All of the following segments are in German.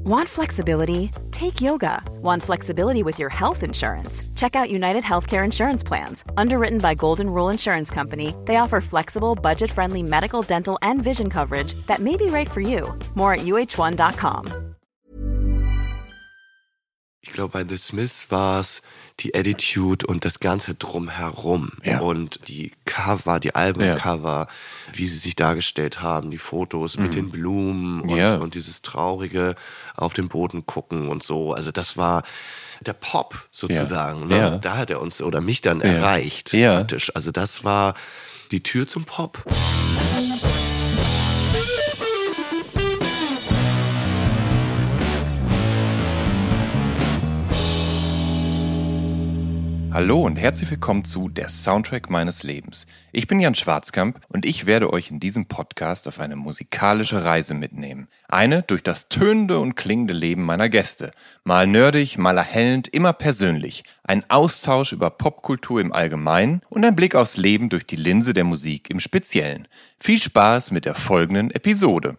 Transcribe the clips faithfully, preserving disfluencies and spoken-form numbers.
Want flexibility? Take yoga. Want flexibility with your health insurance? Check out United Healthcare Insurance Plans. Underwritten by Golden Rule Insurance Company, they offer flexible, budget-friendly medical, dental, and vision coverage that may be right for you. More at U H one dot com. Ich glaube, bei The Smiths war es die Attitude und das Ganze drumherum. Ja. Und die Cover, die Albumcover, ja. wie sie sich dargestellt haben, die Fotos mhm. mit den Blumen und, ja. und dieses traurige auf den Boden gucken und so. Also das war der Pop sozusagen. Ja. Ne? Ja. Da hat er uns oder mich dann ja. erreicht ja. praktisch. Also das war die Tür zum Pop. Hallo und herzlich willkommen zu Der Soundtrack meines Lebens. Ich bin Jan Schwarzkamp und ich werde euch in diesem Podcast auf eine musikalische Reise mitnehmen. Eine durch das tönende und klingende Leben meiner Gäste. Mal nerdig, mal erhellend, immer persönlich. Ein Austausch über Popkultur im Allgemeinen und ein Blick aufs Leben durch die Linse der Musik im Speziellen. Viel Spaß mit der folgenden Episode.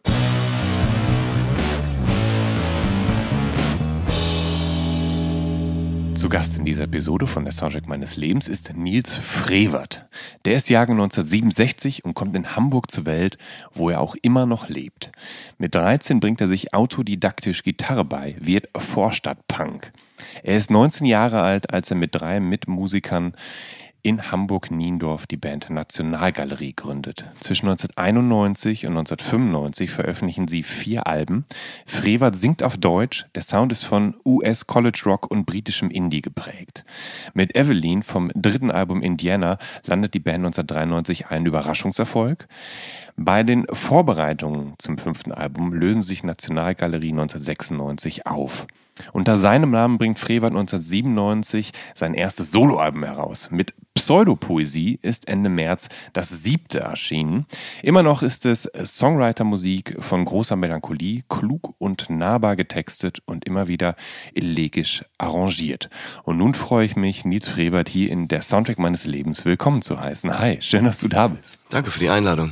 Zu Gast in dieser Episode von Der Soundtrack meines Lebens ist Nils Frevert. Der ist Jahrgang neunzehnhundertsiebenundsechzig und kommt in Hamburg zur Welt, wo er auch immer noch lebt. Mit dreizehn bringt er sich autodidaktisch Gitarre bei, wird Vorstadtpunk. Er ist neunzehn Jahre alt, als er mit drei Mitmusikern in Hamburg-Niendorf die Band Nationalgalerie gründet. Zwischen neunzehnhunderteinundneunzig und neunzehnhundertfünfundneunzig veröffentlichen sie vier Alben. Frevert singt auf Deutsch, der Sound ist von U S College Rock und britischem Indie geprägt. Mit Evelyn vom dritten Album Indiana landet die Band neunzehnhundertdreiundneunzig einen Überraschungserfolg. Bei den Vorbereitungen zum fünften Album lösen sich Nationalgalerie neunzehnhundertsechsundneunzig auf. Unter seinem Namen bringt Frevert neunzehnhundertsiebenundneunzig sein erstes Soloalbum heraus. Mit Pseudopoesie ist Ende März das siebte erschienen. Immer noch ist es Songwriter-Musik von großer Melancholie, klug und nahbar getextet und immer wieder elegisch arrangiert. Und nun freue ich mich, Nils Frevert hier in Der Soundtrack meines Lebens willkommen zu heißen. Hi, schön, dass du da bist. Danke für die Einladung.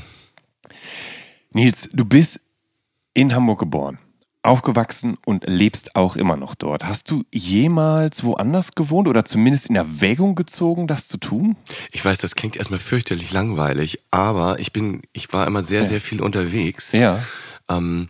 Nils, du bist in Hamburg geboren, aufgewachsen und lebst auch immer noch dort. Hast du jemals woanders gewohnt oder zumindest in Erwägung gezogen, das zu tun? Ich weiß, das klingt erstmal fürchterlich langweilig, aber ich bin, ich war immer sehr, ja. sehr viel unterwegs. Ja. Ähm,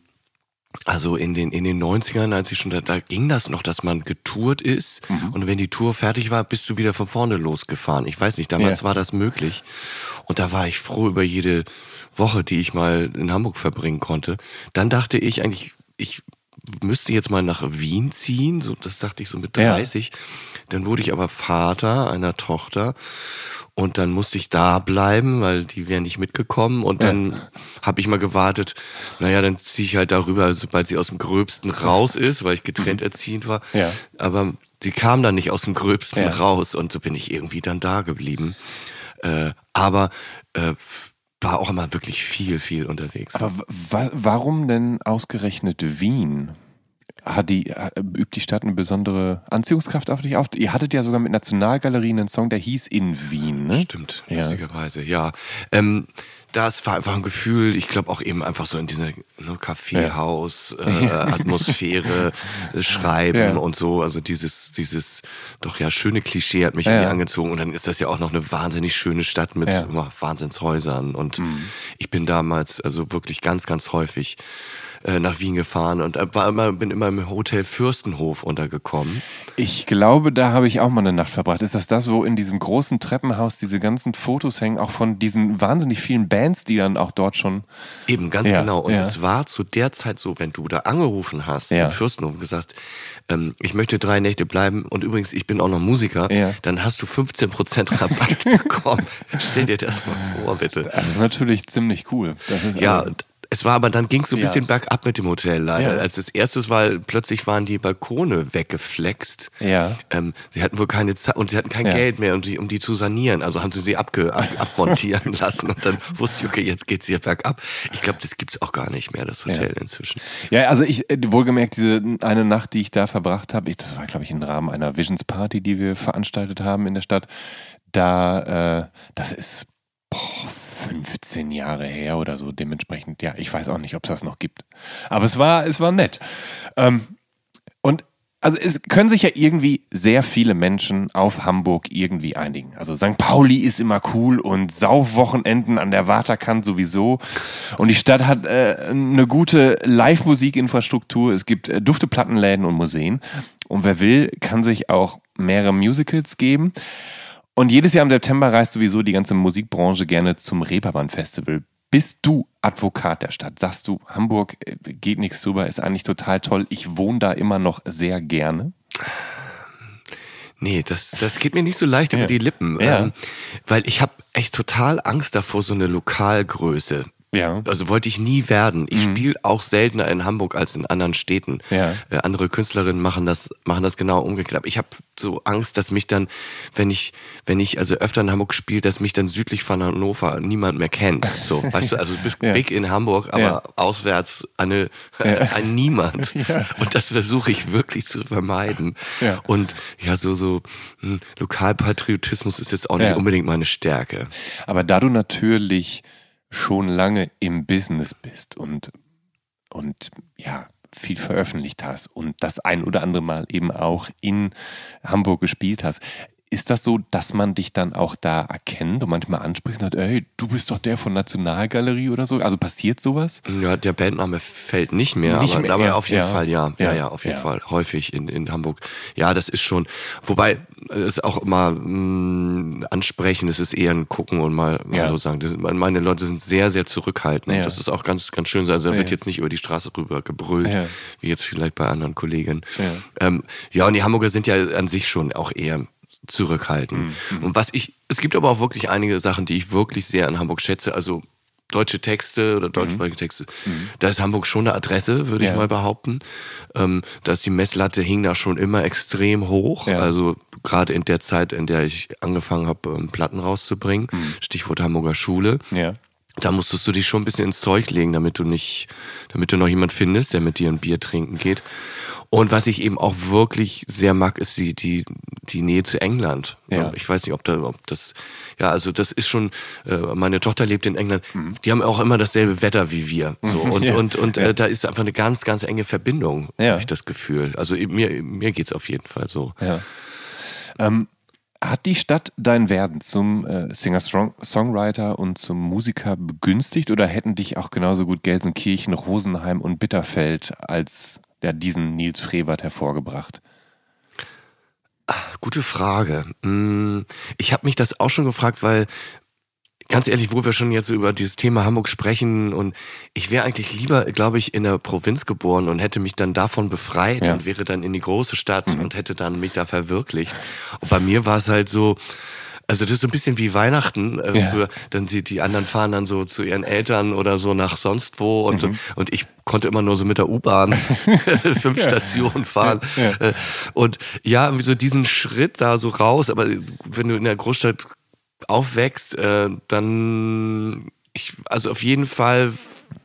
also in den, in den neunzigern, als ich schon da, da ging das noch, dass man getourt ist mhm. und wenn die Tour fertig war, bist du wieder von vorne losgefahren. Ich weiß nicht, damals ja. war das möglich und da war ich froh über jede Woche, die ich mal in Hamburg verbringen konnte. Dann dachte ich eigentlich, ich müsste jetzt mal nach Wien ziehen, so das dachte ich so mit dreißig. Ja. Dann wurde ich aber Vater einer Tochter und dann musste ich da bleiben, weil die wären nicht mitgekommen und dann ja. habe ich mal gewartet, naja, dann ziehe ich halt darüber, sobald sie aus dem Gröbsten raus ist, weil ich getrennt erziehend war. Ja. Aber sie kam dann nicht aus dem Gröbsten ja. raus und so bin ich irgendwie dann da geblieben. Äh, aber äh, war auch immer wirklich viel, viel unterwegs. Aber w- warum denn ausgerechnet Wien? Hat die, übt die Stadt eine besondere Anziehungskraft auf dich auf? Ihr hattet ja sogar mit Nationalgalerien einen Song, der hieß In Wien, ne? Stimmt, lustigerweise, ja. ja. Ähm, das war einfach ein Gefühl, ich glaube auch eben einfach so in dieser ne, Kaffeehaus, ja. äh, Atmosphäre, äh, Schreiben ja. und so. Also dieses, dieses doch ja schöne Klischee hat mich ja. irgendwie angezogen. Und dann ist das ja auch noch eine wahnsinnig schöne Stadt mit ja. oh, Wahnsinnshäusern. Und mhm. ich bin damals also wirklich ganz, ganz häufig nach Wien gefahren und war immer, bin immer im Hotel Fürstenhof untergekommen. Ich glaube, da habe ich auch mal eine Nacht verbracht. Ist das das, wo in diesem großen Treppenhaus diese ganzen Fotos hängen, auch von diesen wahnsinnig vielen Bands, die dann auch dort schon... Eben, ganz ja, genau. Und ja. es war zu der Zeit so, wenn du da angerufen hast ja. im Fürstenhof und gesagt, ähm, ich möchte drei Nächte bleiben und übrigens, ich bin auch noch Musiker, ja. dann hast du fünfzehn Prozent Rabatt bekommen. Stell dir das mal vor, bitte. Das ist natürlich ziemlich cool. Das ist ja, also es war aber, dann ging es so ein ja. bisschen bergab mit dem Hotel leider. Ja. Als das erstes war, plötzlich waren die Balkone weggeflext. Ja. Ähm, sie hatten wohl keine Zeit und sie hatten kein ja. Geld mehr, um die, um die zu sanieren. Also haben sie sie abge, ab, abmontieren lassen und dann wusste ich, okay, jetzt geht's hier bergab. Ich glaube, das gibt's auch gar nicht mehr, das Hotel ja. inzwischen. Ja, also ich, wohlgemerkt, diese eine Nacht, die ich da verbracht habe, ich, das war, glaube ich, im Rahmen einer Visions Party, die wir veranstaltet haben in der Stadt, da, äh, das ist, boah, fünfzehn Jahre her oder so. Dementsprechend, ja, ich weiß auch nicht, ob es das noch gibt. Aber es war, es war nett. Ähm, und also es können sich ja irgendwie sehr viele Menschen auf Hamburg irgendwie einigen. Also Sankt Pauli ist immer cool und Saufwochenenden an der Waterkant sowieso. Und die Stadt hat äh, eine gute Live-Musikinfrastruktur. Es gibt äh, dufte Plattenläden und Museen. Und wer will, kann sich auch mehrere Musicals geben. Und jedes Jahr im September reist sowieso die ganze Musikbranche gerne zum Reeperbahn-Festival. Bist du Advokat der Stadt? Sagst du, Hamburg geht nichts drüber, ist eigentlich total toll. Ich wohne da immer noch sehr gerne. Nee, das, das geht mir nicht so leicht über ja. die Lippen. Ja. Ähm, weil ich habe echt total Angst davor, so eine Lokalgröße. Ja. Also wollte ich nie werden. Ich Mhm. spiele auch seltener in Hamburg als in anderen Städten. Ja. Äh, andere Künstlerinnen machen das, machen das genau umgekehrt. Aber ich habe so Angst, dass mich dann, wenn ich, wenn ich also öfter in Hamburg spiele, dass mich dann südlich von Hannover niemand mehr kennt. So, weißt du, also du bist Ja. big in Hamburg, aber Ja. auswärts eine, Ja. ein Niemand. Ja. Und das versuche ich wirklich zu vermeiden. Ja. Und ja, so, so hm, Lokalpatriotismus ist jetzt auch nicht Ja. unbedingt meine Stärke. Aber da du natürlich schon lange im Business bist und, und ja, viel veröffentlicht hast und das ein oder andere Mal eben auch in Hamburg gespielt hast, ist das so, dass man dich dann auch da erkennt und manchmal anspricht und sagt, ey, du bist doch der von Nationalgalerie oder so? Also passiert sowas? Ja, der Bandname fällt nicht mehr, Nicht aber, mehr, aber ja, auf jeden ja. Fall ja. Ja, Ja, ja, auf jeden ja. Fall. Häufig in, in Hamburg. Ja, das ist schon, wobei es auch immer mh, ansprechen, es ist eher ein Gucken und mal Ja. Hallo sagen. Das sind, meine Leute sind sehr, sehr zurückhaltend. Ja. Das ist auch ganz, ganz schön. Also da wird Ja. jetzt nicht über die Straße rüber gebrüllt, Ja. wie jetzt vielleicht bei anderen Kollegen. Ja. Ähm, ja, und die Hamburger sind ja an sich schon auch eher zurückhaltend. Mhm. Und was ich, es gibt aber auch wirklich einige Sachen, die ich wirklich sehr in Hamburg schätze. Also deutsche Texte oder deutschsprachige Texte. Mhm. Da ist Hamburg schon eine Adresse, würde Ja. ich mal behaupten. Ähm, da ist die Messlatte hing da schon immer extrem hoch. Ja. Also gerade in der Zeit, in der ich angefangen habe, ähm, Platten rauszubringen. Mhm. Stichwort Hamburger Schule. Ja. Da musstest du dich schon ein bisschen ins Zeug legen, damit du nicht, damit du noch jemand findest, der mit dir ein Bier trinken geht. Und was ich eben auch wirklich sehr mag, ist die, die, die Nähe zu England. Ja. Ich weiß nicht, ob da, ob das, ja, also das ist schon, äh, meine Tochter lebt in England. Mhm. Die haben auch immer dasselbe Wetter wie wir. So. Und, Ja. und, und Ja. äh, da ist einfach eine ganz, ganz enge Verbindung, Ja. habe ich das Gefühl. Also mir, mir geht's auf jeden Fall so. Ja. Ähm, hat die Stadt dein Werden zum äh, Singer-Songwriter und zum Musiker begünstigt oder hätten dich auch genauso gut Gelsenkirchen, Rosenheim und Bitterfeld als ja, diesen Nils Frevert hervorgebracht? Gute Frage. Ich habe mich das auch schon gefragt, weil ganz ehrlich, wo wir schon jetzt über dieses Thema Hamburg sprechen und ich wäre eigentlich lieber, glaube ich, in der Provinz geboren und hätte mich dann davon befreit Ja. und wäre dann in die große Stadt Mhm. und hätte dann mich da verwirklicht. Und bei mir war es halt so, also das ist so ein bisschen wie Weihnachten. Äh, Ja. früher, dann die, die anderen fahren dann so zu ihren Eltern oder so nach sonst wo und, Mhm. und ich konnte immer nur so mit der U-Bahn fünf Ja. Stationen fahren. Ja. Äh, Und ja, wie so diesen Schritt da so raus, aber wenn du in der Großstadt aufwächst, äh, dann ich, also auf jeden Fall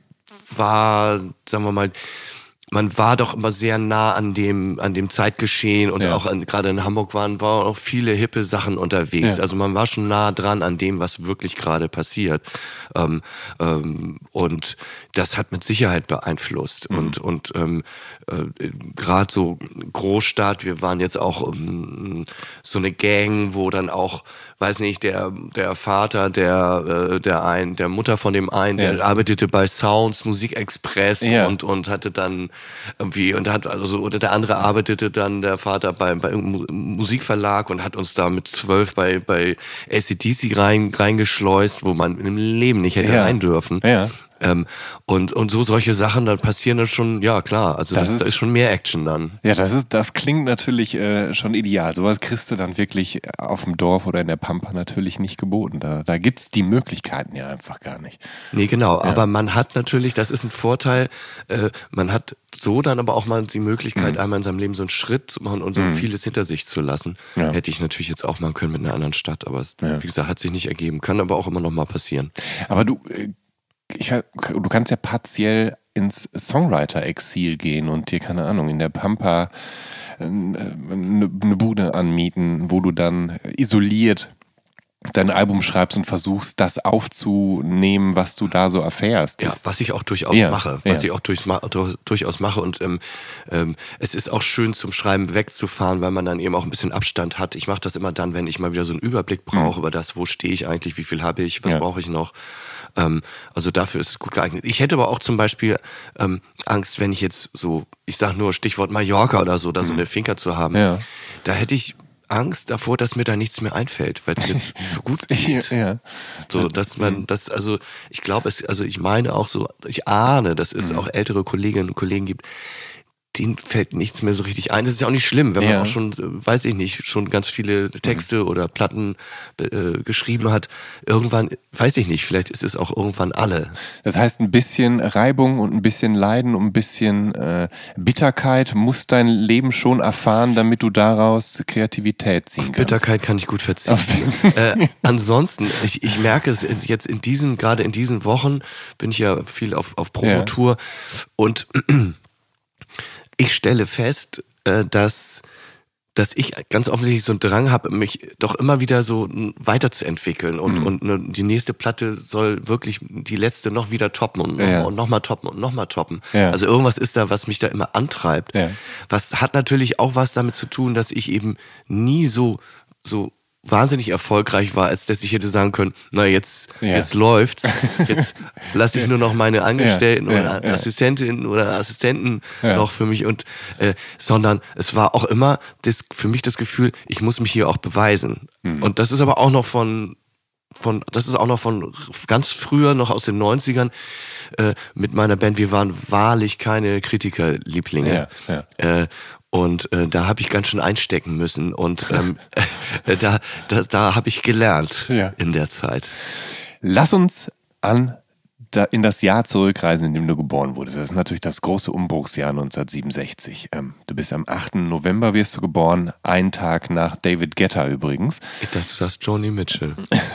war, sagen wir mal, man war doch immer sehr nah an dem, an dem Zeitgeschehen und Ja. auch an, gerade in Hamburg waren, waren auch viele hippe Sachen unterwegs. Ja. Also man war schon nah dran an dem, was wirklich gerade passiert. Ähm, ähm, und das hat mit Sicherheit beeinflusst. Mhm. Und, und ähm, äh, gerade so Großstadt, wir waren jetzt auch ähm, so eine Gang, wo dann auch, weiß nicht, der, der Vater der, äh, der ein, der Mutter von dem einen, Ja. der arbeitete bei Sounds, Musikexpress Ja. und, und hatte dann irgendwie, und hat also, oder der andere arbeitete dann, der Vater bei, bei einem Musikverlag und hat uns da mit zwölf bei, bei A C D C rein, reingeschleust, wo man im Leben nicht hätte Ja. rein dürfen. Ja. Ähm, und, und so solche Sachen, da passieren dann schon, ja klar, also Das das, ist- da ist schon mehr Action dann. Ja, das ist, das klingt natürlich äh, schon ideal. Sowas kriegst du dann wirklich auf dem Dorf oder in der Pampa natürlich nicht geboten. Da, da gibt's die Möglichkeiten ja einfach gar nicht. Nee, genau, aber man hat natürlich, das ist ein Vorteil, äh, man hat so dann aber auch mal die Möglichkeit, Mhm. einmal in seinem Leben so einen Schritt zu machen und so vieles hinter sich zu lassen. Ja. Hätte ich natürlich jetzt auch machen können mit einer anderen Stadt, aber es, Ja. wie gesagt, hat sich nicht ergeben. Kann aber auch immer noch mal passieren. Aber du, äh, ich, du kannst ja partiell ins Songwriter-Exil gehen und dir, keine Ahnung, in der Pampa eine, eine Bude anmieten, wo du dann isoliert dein Album schreibst und versuchst, das aufzunehmen, was du da so erfährst. Ja, was ich auch durchaus ja, mache. Ja. Was ich auch durch, durchaus mache. Und ähm, ähm, es ist auch schön, zum Schreiben wegzufahren, weil man dann eben auch ein bisschen Abstand hat. Ich mache das immer dann, wenn ich mal wieder so einen Überblick brauche mhm. über das, wo stehe ich eigentlich, wie viel habe ich, was ja. brauche ich noch. Ähm, also dafür ist es gut geeignet. Ich hätte aber auch zum Beispiel ähm, Angst, wenn ich jetzt so, ich sag nur Stichwort Mallorca oder so, da so eine Finca zu haben. Ja. Da hätte ich Angst davor, dass mir da nichts mehr einfällt, weil es mir so gut geht. Ja. So, dass man das, also ich glaube, es, also ich meine auch so, ich ahne, dass es mhm. auch ältere Kolleginnen und Kollegen gibt, denen fällt nichts mehr so richtig ein. Das ist ja auch nicht schlimm, wenn man ja. auch schon, weiß ich nicht, schon ganz viele Texte mhm. oder Platten äh, geschrieben hat. Irgendwann, weiß ich nicht, vielleicht ist es auch irgendwann alle. Das heißt, ein bisschen Reibung und ein bisschen Leiden und ein bisschen äh, Bitterkeit muss dein Leben schon erfahren, damit du daraus Kreativität ziehen Auf kannst. Bitterkeit kann ich gut verzichten. äh, ansonsten, ich, ich merke es jetzt in diesen, gerade in diesen Wochen, bin ich ja viel auf, auf Promotour ja. und ich stelle fest, dass, dass ich ganz offensichtlich so einen Drang habe, mich doch immer wieder so weiterzuentwickeln und, mhm. und die nächste Platte soll wirklich die letzte noch wieder toppen und, ja. und nochmal toppen und nochmal toppen. Ja. Also irgendwas ist da, was mich da immer antreibt. Ja. Was hat natürlich auch was damit zu tun, dass ich eben nie so, so wahnsinnig erfolgreich war, als dass ich hätte sagen können, na jetzt, ja. jetzt läuft's, jetzt lasse ich nur noch meine Angestellten ja, ja, oder ja. Assistentinnen oder Assistenten ja. noch für mich und äh, sondern es war auch immer das, für mich das Gefühl, ich muss mich hier auch beweisen. Mhm. Und das ist aber auch noch von von, das ist auch noch von ganz früher, noch aus den neunzigern, äh, mit meiner Band. Wir waren wahrlich keine Kritikerlieblinge. Ja, ja. Äh, Und äh, da habe ich ganz schön einstecken müssen. Und ähm, äh, da, da, da habe ich gelernt ja. in der Zeit. Lass uns an da in das Jahr zurückreisen, in dem du geboren wurdest. Das ist natürlich das große Umbruchsjahr neunzehnhundertsiebenundsechzig. Ähm, du bist am achten November wirst du geboren, einen Tag nach David Guetta übrigens. Ich dachte, du sagst Joni Mitchell.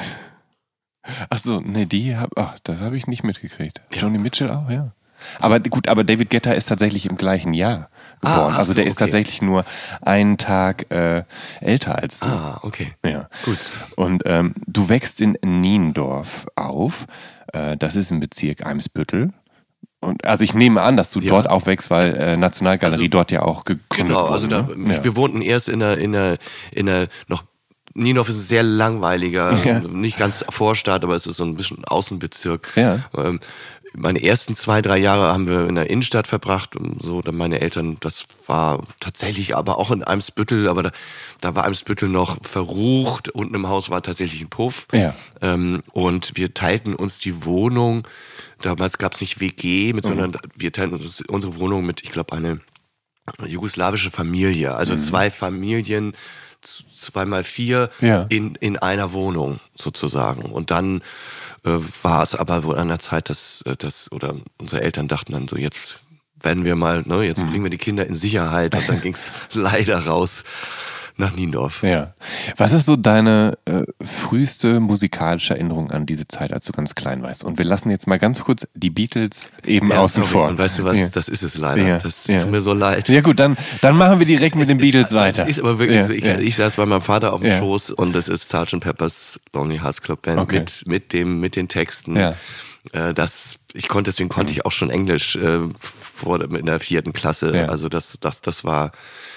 Achso, nee, die hab, ach, das habe ich nicht mitgekriegt. Ja. Joni Mitchell auch, ja. Aber gut, aber David Guetta ist tatsächlich im gleichen Jahr geboren. Ah, also so, der ist okay. tatsächlich nur einen Tag äh, älter als du. Ah, okay. Ja. Gut. Und ähm, du wächst in Niendorf auf. Äh, das ist im Bezirk Eimsbüttel. Und also ich nehme an, dass du ja. dort aufwächst, weil äh, Nationalgalerie also, dort ja auch gegründet genau, wurde. Genau, also da, ne? ja. wir wohnten erst in einer, in einer, in einer noch Niendorf ist ein sehr langweiliger, ja. nicht ganz Vorstadt, aber es ist so ein bisschen Außenbezirk. Ja. Ähm, meine ersten zwei, drei Jahre haben wir in der Innenstadt verbracht. Und so, dann meine Eltern, das war tatsächlich aber auch in Eimsbüttel, aber da, da war Eimsbüttel noch verrucht. Unten im Haus war tatsächlich ein Puff. Ja. Ähm, und wir teilten uns die Wohnung. Damals gab es nicht W G, mit, mhm. sondern wir teilten uns unsere Wohnung mit, ich glaube, eine jugoslawische Familie. Also mhm. zwei Familien, zweimal vier ja. in, in einer Wohnung sozusagen. Und dann äh, war es aber wohl an der Zeit, dass, dass oder unsere Eltern dachten dann so, jetzt werden wir mal, ne, jetzt mhm. bringen wir die Kinder in Sicherheit. Und dann ging es leider raus nach Niendorf. Ja. Was ist so deine äh, früheste musikalische Erinnerung an diese Zeit, als du ganz klein warst? Und wir lassen jetzt mal ganz kurz die Beatles eben ja, außen sorry. vor. Und weißt du was, ja. das ist es leider. Ja. Das ja. tut mir so leid. Ja gut, dann, dann machen wir direkt mit den Beatles ist, weiter. Ist aber wirklich ja. so, ich, ja. ich saß bei meinem Vater auf dem ja. Schoß und das ist Sergeant Pepper's Lonely Hearts Club Band okay. mit, mit, dem, mit den Texten. Ja. Äh, das, ich konnte, deswegen konnte ich auch schon Englisch äh, vor, in der vierten Klasse. Ja. Also das, das, das war...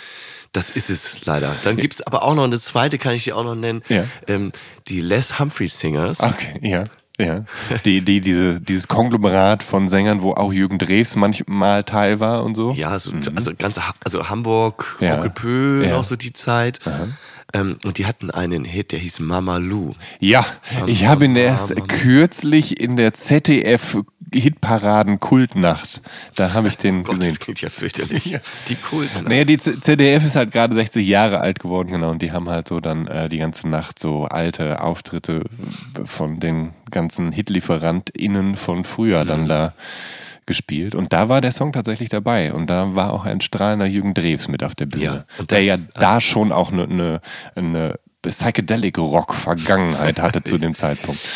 Das ist es leider. Dann gibt es aber auch noch eine zweite, kann ich dir auch noch nennen, ja. ähm, die Les Humphrey Singers. Okay, ja. Ja. Die, die, diese, dieses Konglomerat von Sängern, wo auch Jürgen Drews manchmal Teil war und so. Ja, so, mhm. also ganze also Hamburg, ja. Onkelpö, ja. noch so die Zeit. Ähm, und die hatten einen Hit, der hieß Mama Lou. Ja, Mama, ich habe ihn erst Mama kürzlich in der Z D F Hitparaden Kultnacht. Da habe ich den Gott, gesehen. Das klingt ja fürchterlich. Ja. Die Kultnacht. Naja, die Z D F ist halt gerade sechzig Jahre alt geworden, genau. Und die haben halt so dann äh, die ganze Nacht so alte Auftritte von den ganzen HitlieferantInnen von früher mhm. dann da gespielt. Und da war der Song tatsächlich dabei. Und da war auch ein strahlender Jürgen Drews mit auf der Bühne. Ja, und der ja da schon auch eine, eine, eine Psychedelic-Rock-Vergangenheit hatte zu dem Zeitpunkt.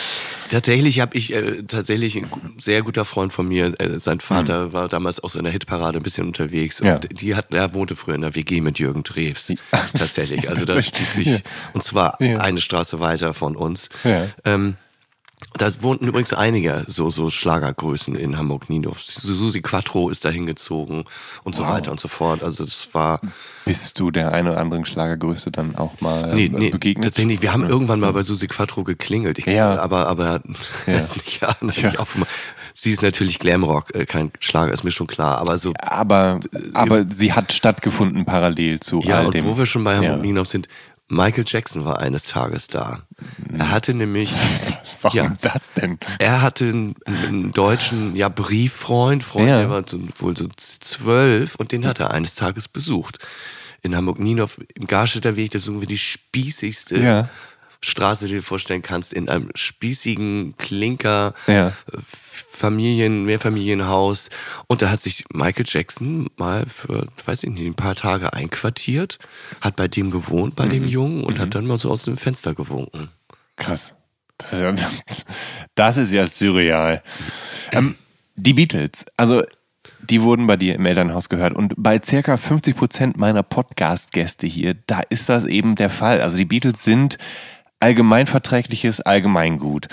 Tatsächlich habe ich, äh, tatsächlich ein sehr guter Freund von mir, äh, sein Vater mhm. war damals auch so in der Hitparade ein bisschen unterwegs. Ja. Und die hat, er wohnte früher in der W G mit Jürgen Drews. Tatsächlich. Also da stieß sich, ja. und zwar ja. eine Straße weiter von uns. Ja. Ähm, Da wohnten übrigens einige so, so Schlagergrößen in Hamburg-Niendorf. Susi Quattro ist da hingezogen und so wow. weiter und so fort. Also das war... Bist du der eine oder anderen Schlagergröße dann auch mal nee, nee, begegnet? Tatsächlich, wir haben ja. irgendwann mal bei Susi Quattro geklingelt. Ich, ja. Aber, aber ja. ja, natürlich ja. auch mal. Sie ist natürlich Glamrock, kein Schlager, ist mir schon klar. Aber so. Aber, aber sie hat stattgefunden parallel zu ja, all und dem. wo wir schon bei Hamburg-Niendorf ja. sind, Michael Jackson war eines Tages da. Er hatte nämlich... Warum ja, das denn? Er hatte einen, einen deutschen ja, Brieffreund, Freund, ja. der war so, wohl so zwölf und den hat er eines Tages besucht. In Hamburg-Niendorf, im Garstädter Weg, das ist irgendwie die spießigste ja. Straße, die du dir vorstellen kannst, in einem spießigen Klinker, ja. Familien, Mehrfamilienhaus. Und da hat sich Michael Jackson mal für, weiß ich nicht, ein paar Tage einquartiert, hat bei dem gewohnt, bei mhm. dem Jungen und mhm. hat dann mal so aus dem Fenster gewunken. Krass. Das ist ja surreal. Ähm, die Beatles, also die wurden bei dir im Elternhaus gehört und bei circa fünfzig Prozent meiner Podcast-Gäste hier, da ist das eben der Fall. Also die Beatles sind allgemeinverträgliches Allgemeingut.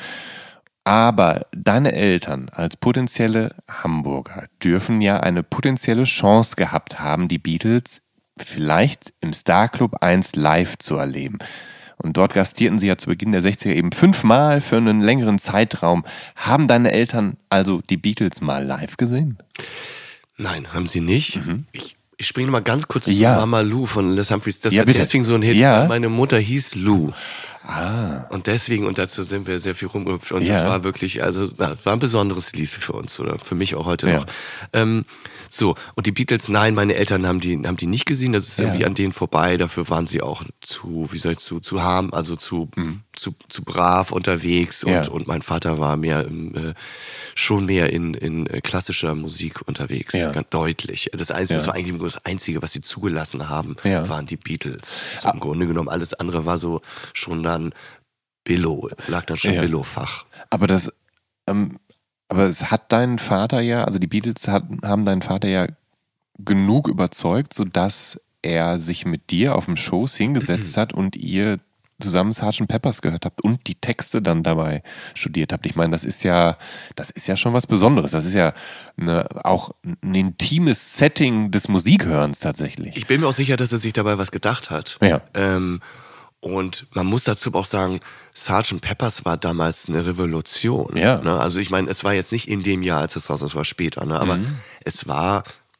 Aber deine Eltern als potenzielle Hamburger dürfen ja eine potenzielle Chance gehabt haben, die Beatles vielleicht im Starclub eins live zu erleben. Und dort gastierten sie ja zu Beginn der sechziger eben fünfmal für einen längeren Zeitraum. Haben deine Eltern also die Beatles mal live gesehen? Nein, haben sie nicht. Mhm. Ich, ich springe mal ganz kurz ja. zu Mama Lou von Les Humphreys. Das ja, war bitte. deswegen so ein Hit. Ja. Meine Mutter hieß Lou. Ah. Und deswegen, und dazu sind wir sehr viel rumgehüpft. Und ja. das war wirklich, also, na, war ein besonderes Lied für uns, oder für mich auch heute ja. noch. Ähm, so, und die Beatles, nein, meine Eltern haben die, haben die nicht gesehen, das ist ja. irgendwie an denen vorbei, dafür waren sie auch zu, wie soll ich, zu, zu harm, also zu, mhm. zu, zu brav unterwegs und, ja. und mein Vater war mehr, äh, schon mehr in, in klassischer Musik unterwegs, ja. ganz deutlich. Das Einzige, ja. das war eigentlich das Einzige, was sie zugelassen haben, ja. waren die Beatles. So im Grunde genommen, alles andere war so schon dann Billo, lag dann schon ja. Billo-Fach. Aber das, ähm, aber es hat deinen Vater ja, also die Beatles hat, haben deinen Vater ja genug überzeugt, sodass er sich mit dir auf dem Schoß hingesetzt hat und ihr zusammen Sergeant Peppers gehört habt und die Texte dann dabei studiert habt. Ich meine, das ist ja, das ist ja schon was Besonderes. Das ist ja eine, auch ein intimes Setting des Musikhörens tatsächlich. Ich bin mir auch sicher, dass er sich dabei was gedacht hat. Ja. Ähm, Und man muss dazu auch sagen, Sergeant Peppers war damals eine Revolution. Ja. Ne? Also ich meine, es war jetzt nicht in dem Jahr, als es raus war, es war später, ne? Aber mhm. es war,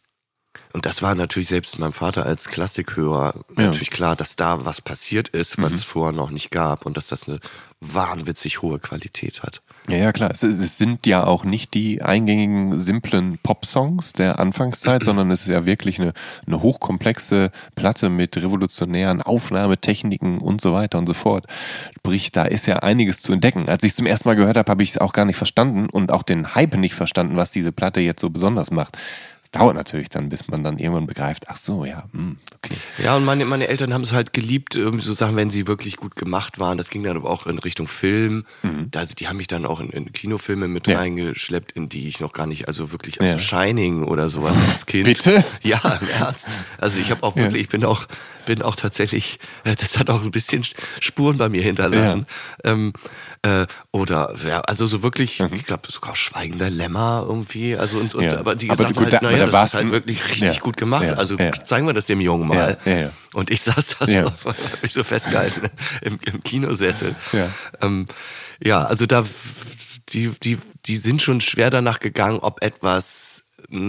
und das war natürlich selbst meinem Vater als Klassikhörer ja. natürlich klar, dass da was passiert ist, was mhm. es vorher noch nicht gab und dass das eine wahnwitzig hohe Qualität hat. Ja, ja, klar. Es, es sind ja auch nicht die eingängigen, simplen Pop-Songs der Anfangszeit, sondern es ist ja wirklich eine, eine hochkomplexe Platte mit revolutionären Aufnahmetechniken und so weiter und so fort. Sprich, da ist ja einiges zu entdecken. Als ich es zum ersten Mal gehört habe, habe ich es auch gar nicht verstanden und auch den Hype nicht verstanden, was diese Platte jetzt so besonders macht. Es dauert natürlich dann, bis man dann irgendwann begreift, ach so, ja, mh, okay. Ja, und meine, meine Eltern haben es halt geliebt, irgendwie so Sachen, wenn sie wirklich gut gemacht waren. Das ging dann aber auch in Richtung Film. Mhm. Also die haben mich dann auch in, in Kinofilme mit ja. reingeschleppt, in die ich noch gar nicht, also wirklich, also ja. Shining oder sowas als Kind. Bitte? Ja, im Ernst. Also ich habe auch wirklich, ja. ich bin auch, bin auch tatsächlich, das hat auch ein bisschen Spuren bei mir hinterlassen. Ja. Ähm, äh, oder, ja, also so wirklich, mhm. ich glaube sogar Schweigender Lämmer irgendwie. Also und, und ja. aber die aber gesagt gut, halt, naja, da das ist halt wirklich richtig ja. gut gemacht. Ja. Also ja. zeigen wir das dem Jungen mal. Ja. Ja, ja. Und ich saß da ja. so, hab mich so festgehalten im, im Kinosessel. Ja. Ähm, ja, also da, die, die, die sind schon schwer danach gegangen, ob etwas,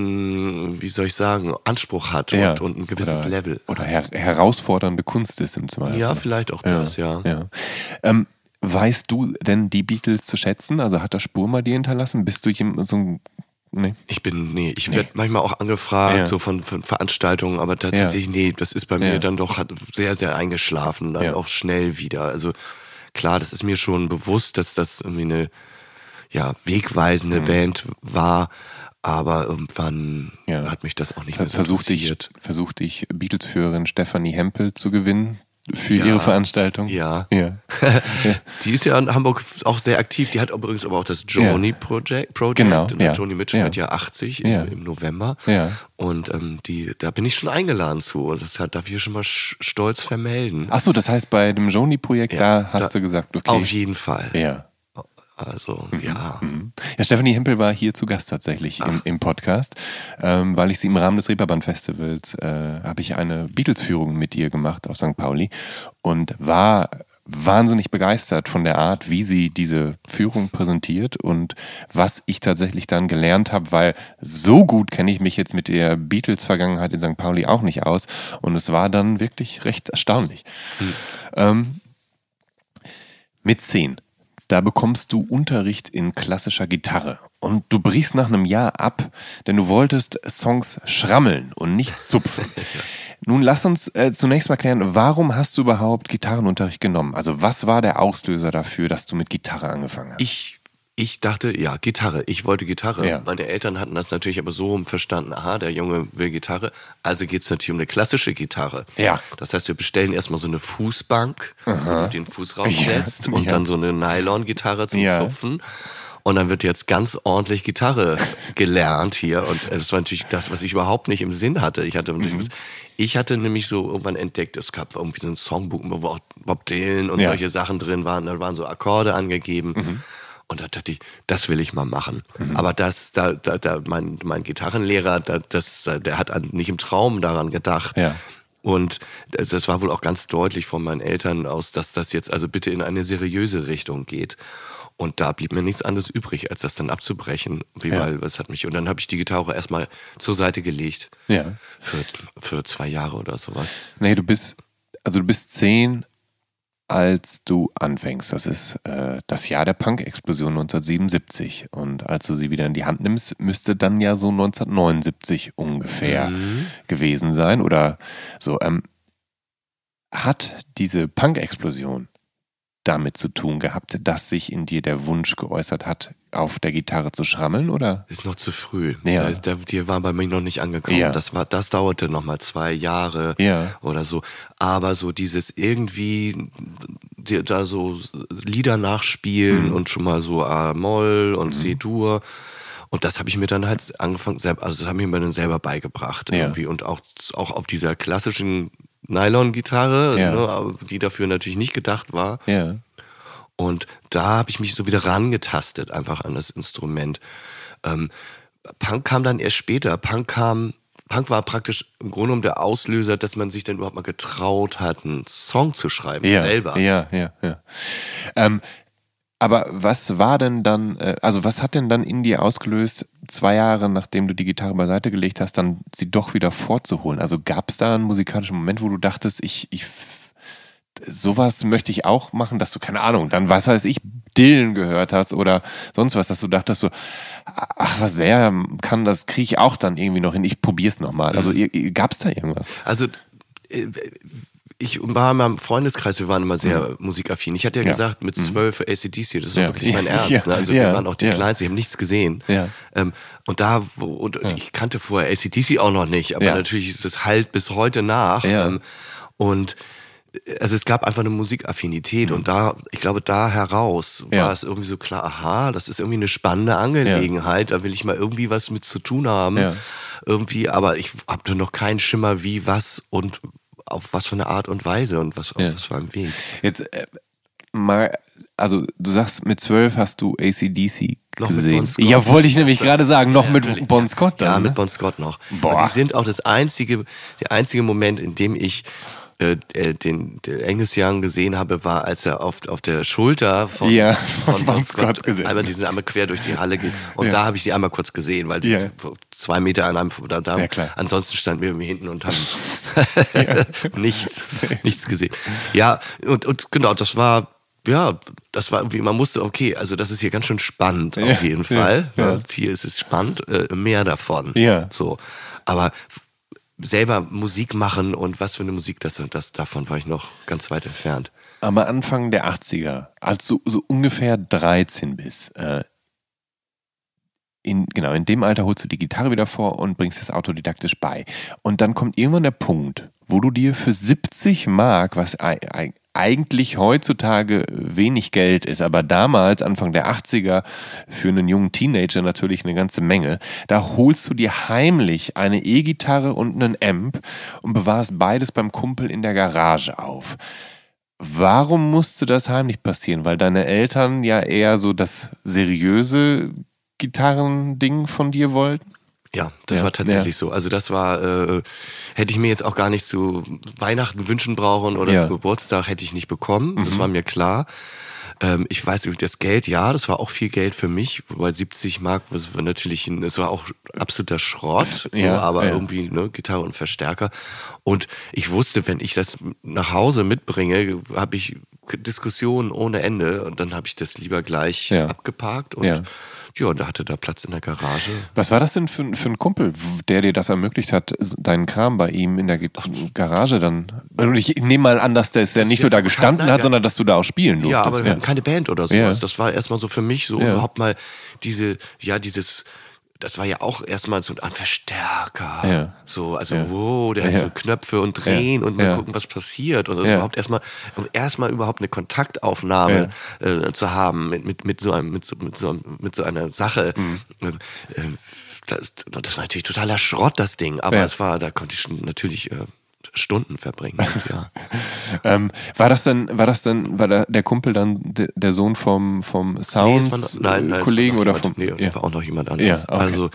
mh, wie soll ich sagen, Anspruch hat ja. und, und ein gewisses oder, Level. Oder her- herausfordernde Kunst ist im Zweifel. Ja, vielleicht auch ja. das, ja. ja. Ähm, weißt du denn die Beatles zu schätzen? Also hat das Spur mal dir hinterlassen? Bist du so ein Nee. Ich bin, nee, ich werde nee. manchmal auch angefragt, ja. so von, von Veranstaltungen, aber tatsächlich, ja. nee, das ist bei mir ja. dann doch hat sehr, sehr eingeschlafen, dann ja. auch schnell wieder. Also klar, das ist mir schon bewusst, dass das irgendwie eine ja, wegweisende mhm. Band war, aber irgendwann ja. hat mich das auch nicht mehr so versuchte interessiert. Ich, versuchte ich Beatles-Führerin Stefanie Hempel zu gewinnen. für ja. ihre Veranstaltung. Ja. ja. Die ist ja in Hamburg auch sehr aktiv. Die hat übrigens aber auch das Joni ja. Project. Project. Genau. Und ja. Joni Mitchell ja. wird ja achtzig ja. Im, im November. Ja. Und ähm, die, da bin ich schon eingeladen zu. Und das hat, darf ich schon mal stolz vermelden. Achso, das heißt, bei dem Joni-Projekt, ja, da hast da, du gesagt, okay. Auf jeden Fall. Ja. Also, mhm. ja. Ja, Stefanie Hempel war hier zu Gast tatsächlich im, im Podcast, ähm, weil ich sie im Rahmen des Reeperbahn-Festivals, äh, habe ich eine Beatles-Führung mit ihr gemacht auf Sankt Pauli und war wahnsinnig begeistert von der Art, wie sie diese Führung präsentiert und was ich tatsächlich dann gelernt habe, weil so gut kenne ich mich jetzt mit der Beatles-Vergangenheit in Sankt Pauli auch nicht aus und es war dann wirklich recht erstaunlich. Mhm. Ähm, mit zehn. Da bekommst du Unterricht in klassischer Gitarre und du brichst nach einem Jahr ab, denn du wolltest Songs schrammeln und nicht zupfen. Nun lass uns äh, zunächst mal klären, warum hast du überhaupt Gitarrenunterricht genommen? Also was war der Auslöser dafür, dass du mit Gitarre angefangen hast? Ich, ich dachte, ja, Gitarre. Ich wollte Gitarre. Ja. Meine Eltern hatten das natürlich aber so verstanden, aha, der Junge will Gitarre, also geht es natürlich um eine klassische Gitarre. Ja. Das heißt, wir bestellen erstmal so eine Fußbank, Aha. wo du den Fuß raussetzt ja. und ja. dann so eine Nylon-Gitarre zum ja. Zupfen. Und dann wird jetzt ganz ordentlich Gitarre gelernt hier. Und das war natürlich das, was ich überhaupt nicht im Sinn hatte. Ich hatte, mhm. ich hatte nämlich so irgendwann entdeckt, es gab irgendwie so ein Songbuch, wo auch Bob Dylan und ja. solche Sachen drin waren. Da waren so Akkorde angegeben. Mhm. Und da dachte ich, das will ich mal machen. Mhm. Aber das, da, da, da, mein, mein Gitarrenlehrer, da, das, der hat nicht im Traum daran gedacht. Ja. Und das war wohl auch ganz deutlich von meinen Eltern aus, dass das jetzt also bitte in eine seriöse Richtung geht. Und da blieb mir nichts anderes übrig, als das dann abzubrechen. Wie ja. weil, was hat mich, und dann habe ich die Gitarre erstmal zur Seite gelegt. Ja. Für, für zwei Jahre oder sowas. Nee, du bist, also du bist zehn, als du anfängst. Das ist äh, das Jahr der Punk-Explosion neunzehnhundertsiebenundsiebzig. Und als du sie wieder in die Hand nimmst, müsste dann ja so neunzehnhundertneunundsiebzig ungefähr mhm. gewesen sein. Oder so. Ähm, hat diese Punk-Explosion damit zu tun gehabt, dass sich in dir der Wunsch geäußert hat, auf der Gitarre zu schrammeln, oder? Ist noch zu früh. Ja. Da ist, der, die war bei mir noch nicht angekommen. Ja. Das war, das dauerte noch mal zwei Jahre ja. oder so. Aber so dieses irgendwie die, da so Lieder nachspielen mhm. und schon mal so A-Moll und mhm. C-Dur. Und das habe ich mir dann halt angefangen, selber, also das habe ich mir dann selber beigebracht ja. irgendwie und auch auch auf dieser klassischen Nylon-Gitarre, ja. ne, die dafür natürlich nicht gedacht war. Ja. Und da habe ich mich so wieder rangetastet einfach an das Instrument. Ähm, Punk kam dann erst später. Punk kam, Punk war praktisch im Grunde genommen der Auslöser, dass man sich dann überhaupt mal getraut hat, einen Song zu schreiben, ja. selber. Ja, ja, ja. Ähm, aber was war denn dann, also was hat denn dann in dir ausgelöst, zwei Jahre nachdem du die Gitarre beiseite gelegt hast, dann sie doch wieder vorzuholen? Also gab es da einen musikalischen Moment, wo du dachtest, ich, ich, sowas möchte ich auch machen, dass du, keine Ahnung, dann, was weiß ich, Dylan gehört hast oder sonst was, dass du dachtest so, ach, was der kann, das kriege ich auch dann irgendwie noch hin, ich probier's nochmal. Also mhm. gab es da irgendwas? Also, äh, ich war in meinem Freundeskreis, wir waren immer sehr mhm. musikaffin. Ich hatte ja, ja. gesagt, mit zwölf A C D C, das ist ja. wirklich mein Ernst. Ja. Ne? Also ja. wir waren auch die ja. Kleinsten, ich habe nichts gesehen. Ja. Ähm, und da, wo, und ja. ich kannte vorher A C D C auch noch nicht, aber ja. natürlich ist es halt bis heute nach. Ja. Ähm, und also es gab einfach eine Musikaffinität mhm. und da, ich glaube, da heraus ja. war es irgendwie so klar, aha, das ist irgendwie eine spannende Angelegenheit, ja. da will ich mal irgendwie was mit zu tun haben. Ja. Irgendwie, aber ich hatte noch keinen Schimmer, wie, was und auf was für eine Art und Weise und was, auf ja. was für einen Weg. Jetzt äh, mal, also du sagst, mit zwölf hast du A C D C noch gesehen. Mit Bon Scott. Ja, wollte ich nämlich gerade sagen, noch ja, mit natürlich. Bon Scott dann. Ja, ne? mit Bon Scott noch. Boah. Die sind auch das einzige, der einzige Moment, in dem ich äh, den, den Angus Young gesehen habe, war, als er auf, auf der Schulter von, ja, von Bon Scott gesessen. einmal diesen einmal quer durch die Halle geht. Und ja. da habe ich die einmal kurz gesehen, weil die ja. zwei Meter an einem, da, da, ja, klar. ansonsten standen wir hinten und haben nichts, nichts gesehen. Ja, und, und genau, das war, ja, das war irgendwie, man musste, okay, also das ist hier ganz schön spannend, ja. auf jeden Fall. Ja. Ja. Hier ist es spannend, äh, mehr davon. Ja. So. Aber selber Musik machen und was für eine Musik das und das, davon war ich noch ganz weit entfernt. Am Anfang der achtziger, als du so ungefähr dreizehn bist, äh, in, genau, in dem Alter holst du die Gitarre wieder vor und bringst das autodidaktisch bei. Und dann kommt irgendwann der Punkt, wo du dir für siebzig Mark, was eigentlich heutzutage wenig Geld ist, aber damals, Anfang der achtziger, für einen jungen Teenager natürlich eine ganze Menge, da holst du dir heimlich eine E-Gitarre und einen Amp und bewahrst beides beim Kumpel in der Garage auf. Warum musste das heimlich passieren? Weil deine Eltern ja eher so das seriöse Gitarrending von dir wollten? Ja, das ja, war tatsächlich ja. so. Also das war, äh, hätte ich mir jetzt auch gar nicht zu Weihnachten wünschen brauchen oder ja. zu Geburtstag, hätte ich nicht bekommen. Mhm. Das war mir klar. Ähm, ich weiß, das Geld, ja, das war auch viel Geld für mich, weil siebzig Mark, das war natürlich, ein, das war auch absoluter Schrott, ja, so, aber ja. irgendwie ne, Gitarre und Verstärker. Und ich wusste, wenn ich das nach Hause mitbringe, habe ich Diskussionen ohne Ende und dann habe ich das lieber gleich ja. abgeparkt und ja. ja, da hatte da Platz in der Garage. Was war das denn für, für ein Kumpel, der dir das ermöglicht hat, deinen Kram bei ihm in der Garage dann? Ich nehme mal an, dass der ja nicht nur da gestanden nein, hat, ja. sondern dass du da auch spielen durftest. Ja, aber wir hatten keine Band oder sowas. Ja. Das war erstmal so für mich so ja. überhaupt mal diese, ja, dieses, das war ja auch erstmal so ein Verstärker. Ja. So, also, ja. wow, der ja. hat so Knöpfe und drehen ja. und mal ja. gucken, was passiert. Oder ja. überhaupt erstmal, um erstmal überhaupt eine Kontaktaufnahme ja. äh, zu haben mit, mit, mit, so einem, mit, so, mit, so, mit so einer Sache. Mhm. Äh, das, das war natürlich totaler Schrott, das Ding. Aber ja. es war, da konnte ich schon natürlich äh, Stunden verbringen. Ja. ähm, war das dann, war das dann, war der, der Kumpel dann de, der Sohn vom, vom Sounds-Kollegen nee, oder jemand, vom? Nee, das ja. war auch noch jemand anderes. Ja, okay. Also,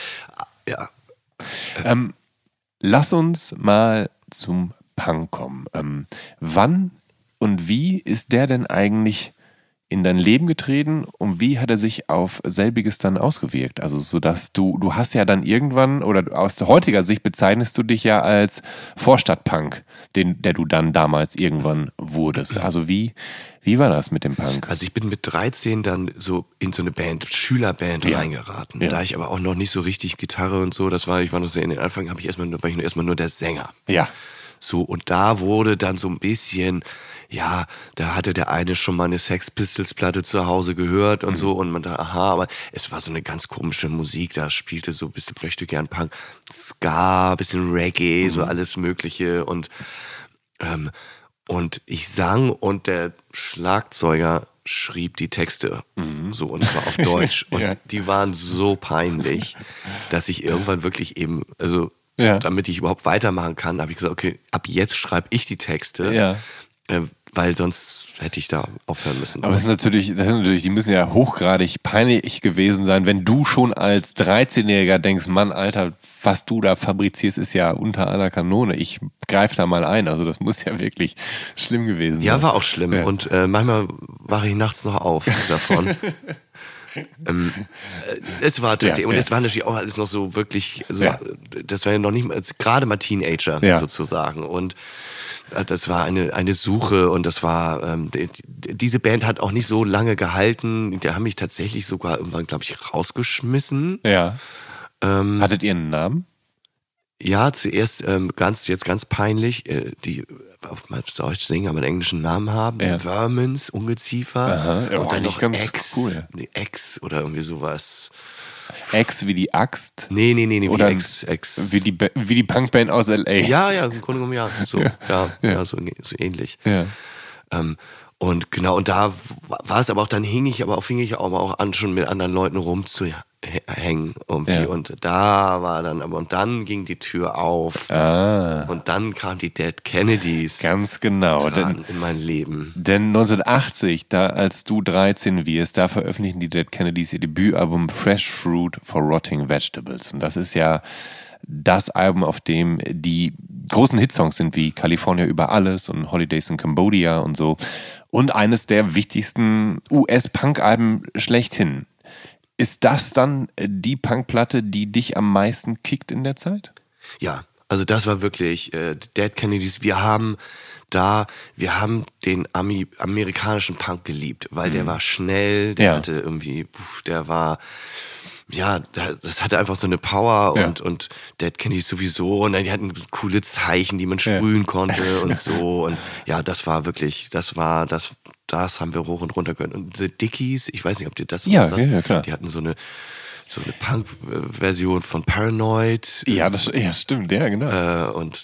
ja. Ähm, lass uns mal zum Punk kommen. Ähm, wann und wie ist der denn eigentlich in dein Leben getreten und wie hat er sich auf selbiges dann ausgewirkt? Also so dass du, du hast ja dann irgendwann, oder aus heutiger Sicht bezeichnest du dich ja als Vorstadtpunk, den, der du dann damals irgendwann wurdest. Also wie, wie war das mit dem Punk? Also ich bin mit dreizehn dann so in so eine Band, Schülerband ja. reingeraten. Ja. Da ich aber auch noch nicht so richtig Gitarre und so, das war, ich war noch sehr in den Anfang, habe ich erstmal nur, war ich nur erstmal nur der Sänger. Ja. So, und da wurde dann so ein bisschen, ja, da hatte der eine schon mal eine Sex Pistols Platte zu Hause gehört und mhm. so und man dachte, aha, aber es war so eine ganz komische Musik, da spielte so ein bisschen, möchte gern Punk, Ska, bisschen Reggae, mhm. so alles Mögliche und, ähm, und ich sang und der Schlagzeuger schrieb die Texte, mhm. so, und zwar auf Deutsch und ja. die waren so peinlich, dass ich irgendwann wirklich eben, also ja. damit ich überhaupt weitermachen kann, habe ich gesagt, okay, ab jetzt schreibe ich die Texte, ja. äh, weil sonst hätte ich da aufhören müssen. Aber es ist natürlich, das ist natürlich, die müssen ja hochgradig peinlich gewesen sein, wenn du schon als dreizehnjähriger denkst, Mann, Alter, was du da fabrizierst, ist ja unter aller Kanone. Ich greife da mal ein. Also das muss ja wirklich schlimm gewesen sein. Ja, war auch schlimm. Ja. Und äh, manchmal wache ich nachts noch auf davon. ähm, äh, es war tatsächlich, ja, und es ja. war natürlich auch alles noch so wirklich, so, ja. das war ja noch nicht mal, gerade mal Teenager ja. sozusagen und äh, das war eine, eine Suche und das war, ähm, die, diese Band hat auch nicht so lange gehalten, die haben mich tatsächlich sogar irgendwann, glaube ich, rausgeschmissen. Ja. Ähm, Hattet ihr einen Namen? Ja, zuerst ähm, ganz, jetzt ganz peinlich, äh, die auf Deutsch singen, aber einen englischen Namen haben. Ja. Vermins, Ungeziefer. Aha. Ja, und dann noch ganz X, cool. nee, X oder irgendwie sowas. X wie die Axt? Nee, nee, nee, nee oder wie X, X. Wie die, wie die Punkband aus L A. Ja, ja, im Grunde genommen ja. So, ja. Ja, ja. ja so, so ähnlich. Ja. Ähm, und genau, und da war es aber auch, dann hing ich aber auch, fing ich aber auch an, schon mit anderen Leuten rumzuhängen irgendwie. Ja. Und da war dann, aber und dann ging die Tür auf. Ah. Und dann kam die Dead Kennedys. Ganz genau. Denn, in mein Leben. Denn neunzehnhundertachtzig, da als du dreizehn wirst, da veröffentlichen die Dead Kennedys ihr Debütalbum Fresh Fruit for Rotting Vegetables. Und das ist ja das Album, auf dem die großen Hitsongs sind, wie California über alles und Holidays in Cambodia und so. Und eines der wichtigsten U S-Punk-Alben schlechthin. Ist das dann die Punkplatte, die dich am meisten kickt in der Zeit? Ja, also das war wirklich äh, Dead Kennedys. Wir haben da, wir haben den Ami- amerikanischen Punk geliebt, weil mhm. der war schnell, der ja. hatte irgendwie, der war... Ja, das hatte einfach so eine Power und, ja. und Dead Kennedys sowieso und die hatten coole Zeichen, die man sprühen ja. konnte und so und ja, das war wirklich, das war, das, das haben wir hoch und runter gehört. Und The Dickies, ich weiß nicht, ob dir das ja, was sagt, ja, ja, klar. Die hatten so eine, so eine Punk-Version von Paranoid. Ja, das ja, stimmt, ja, genau. Äh, und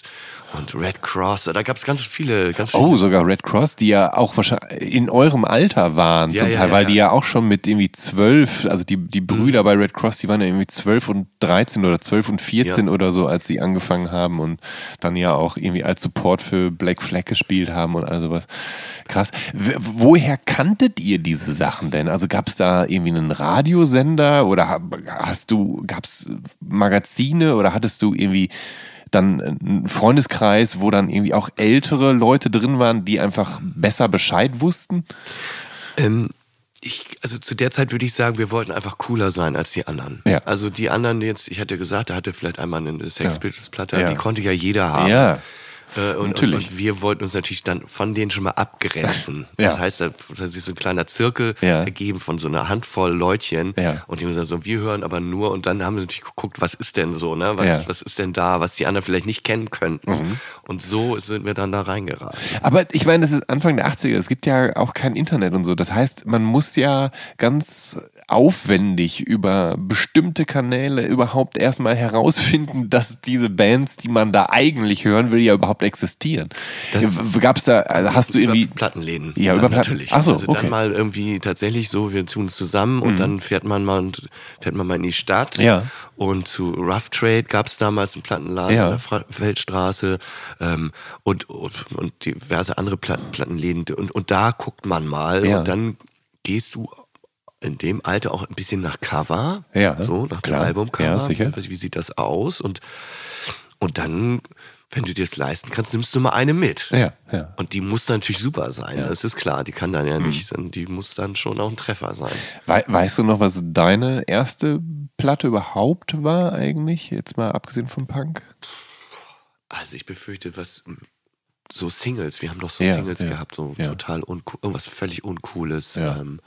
Und Red Cross, da gab es ganz viele, ganz Oh, viele. sogar Red Cross, die ja auch wahrscheinlich in eurem Alter waren Ja, zum ja, Teil, ja, weil ja. die ja auch schon mit irgendwie zwölf, also die, die Brüder mhm. bei Red Cross, die waren ja irgendwie zwölf und dreizehn oder zwölf und vierzehn ja. oder so, als sie angefangen haben und dann ja auch irgendwie als Support für Black Flag gespielt haben und all sowas. Krass. W- woher kanntet ihr diese Sachen denn? Also gab es da irgendwie einen Radiosender oder hast du, gab es Magazine oder hattest du irgendwie dann ein Freundeskreis, wo dann irgendwie auch ältere Leute drin waren, die einfach besser Bescheid wussten? Ähm, ich, also zu der Zeit würde ich sagen, wir wollten einfach cooler sein als die anderen. Ja. Also die anderen jetzt, ich hatte gesagt, da hatte vielleicht einmal eine Sex Pistols Platte, Ja. die konnte ja jeder haben. Ja. Äh, und, Natürlich. Und, und wir wollten uns natürlich dann von denen schon mal abgrenzen. Ja. Das heißt, da hat sich so ein kleiner Zirkel Ja. ergeben von so einer Handvoll Leutchen. Ja. Und die haben gesagt, so, wir hören aber nur. Und dann haben wir natürlich geguckt, was ist denn so, ne? Was, Ja. was ist denn da, was die anderen vielleicht nicht kennen könnten. Mhm. Und so sind wir dann da reingeraten. Aber ich meine, das ist Anfang der achtziger, es gibt ja auch kein Internet und so. Das heißt, man muss ja ganz aufwendig über bestimmte Kanäle überhaupt erstmal herausfinden, dass diese Bands, die man da eigentlich hören will, ja überhaupt existieren. Gab es da, also hast du irgendwie... Über Plattenläden. Ja, über Platten. Natürlich. Ach so, also okay. dann mal irgendwie tatsächlich so, wir tun es zusammen und mhm. dann fährt man mal und fährt man mal in die Stadt. Ja. Und zu Rough Trade gab es damals einen Plattenladen ja. an der Fra- Feldstraße ähm, und, und, und diverse andere Platten, Plattenläden. Und, und da guckt man mal ja. und dann gehst du in dem Alter auch ein bisschen nach Cover, ja, so nach dem klar. Albumcover. Ja, sicher. Wie sieht das aus? Und, und dann, wenn du dir das leisten kannst, nimmst du mal eine mit. Ja, ja. Und die muss dann natürlich super sein, ja. das ist klar. Die kann dann ja nicht, mhm. die muss dann schon auch ein Treffer sein. We- weißt du noch, was deine erste Platte überhaupt war eigentlich? Jetzt mal abgesehen vom Punk? Also ich befürchte, was... So Singles, wir haben doch so ja, Singles ja, gehabt, so ja. total uncool, irgendwas völlig Uncooles. Ja. Ähm,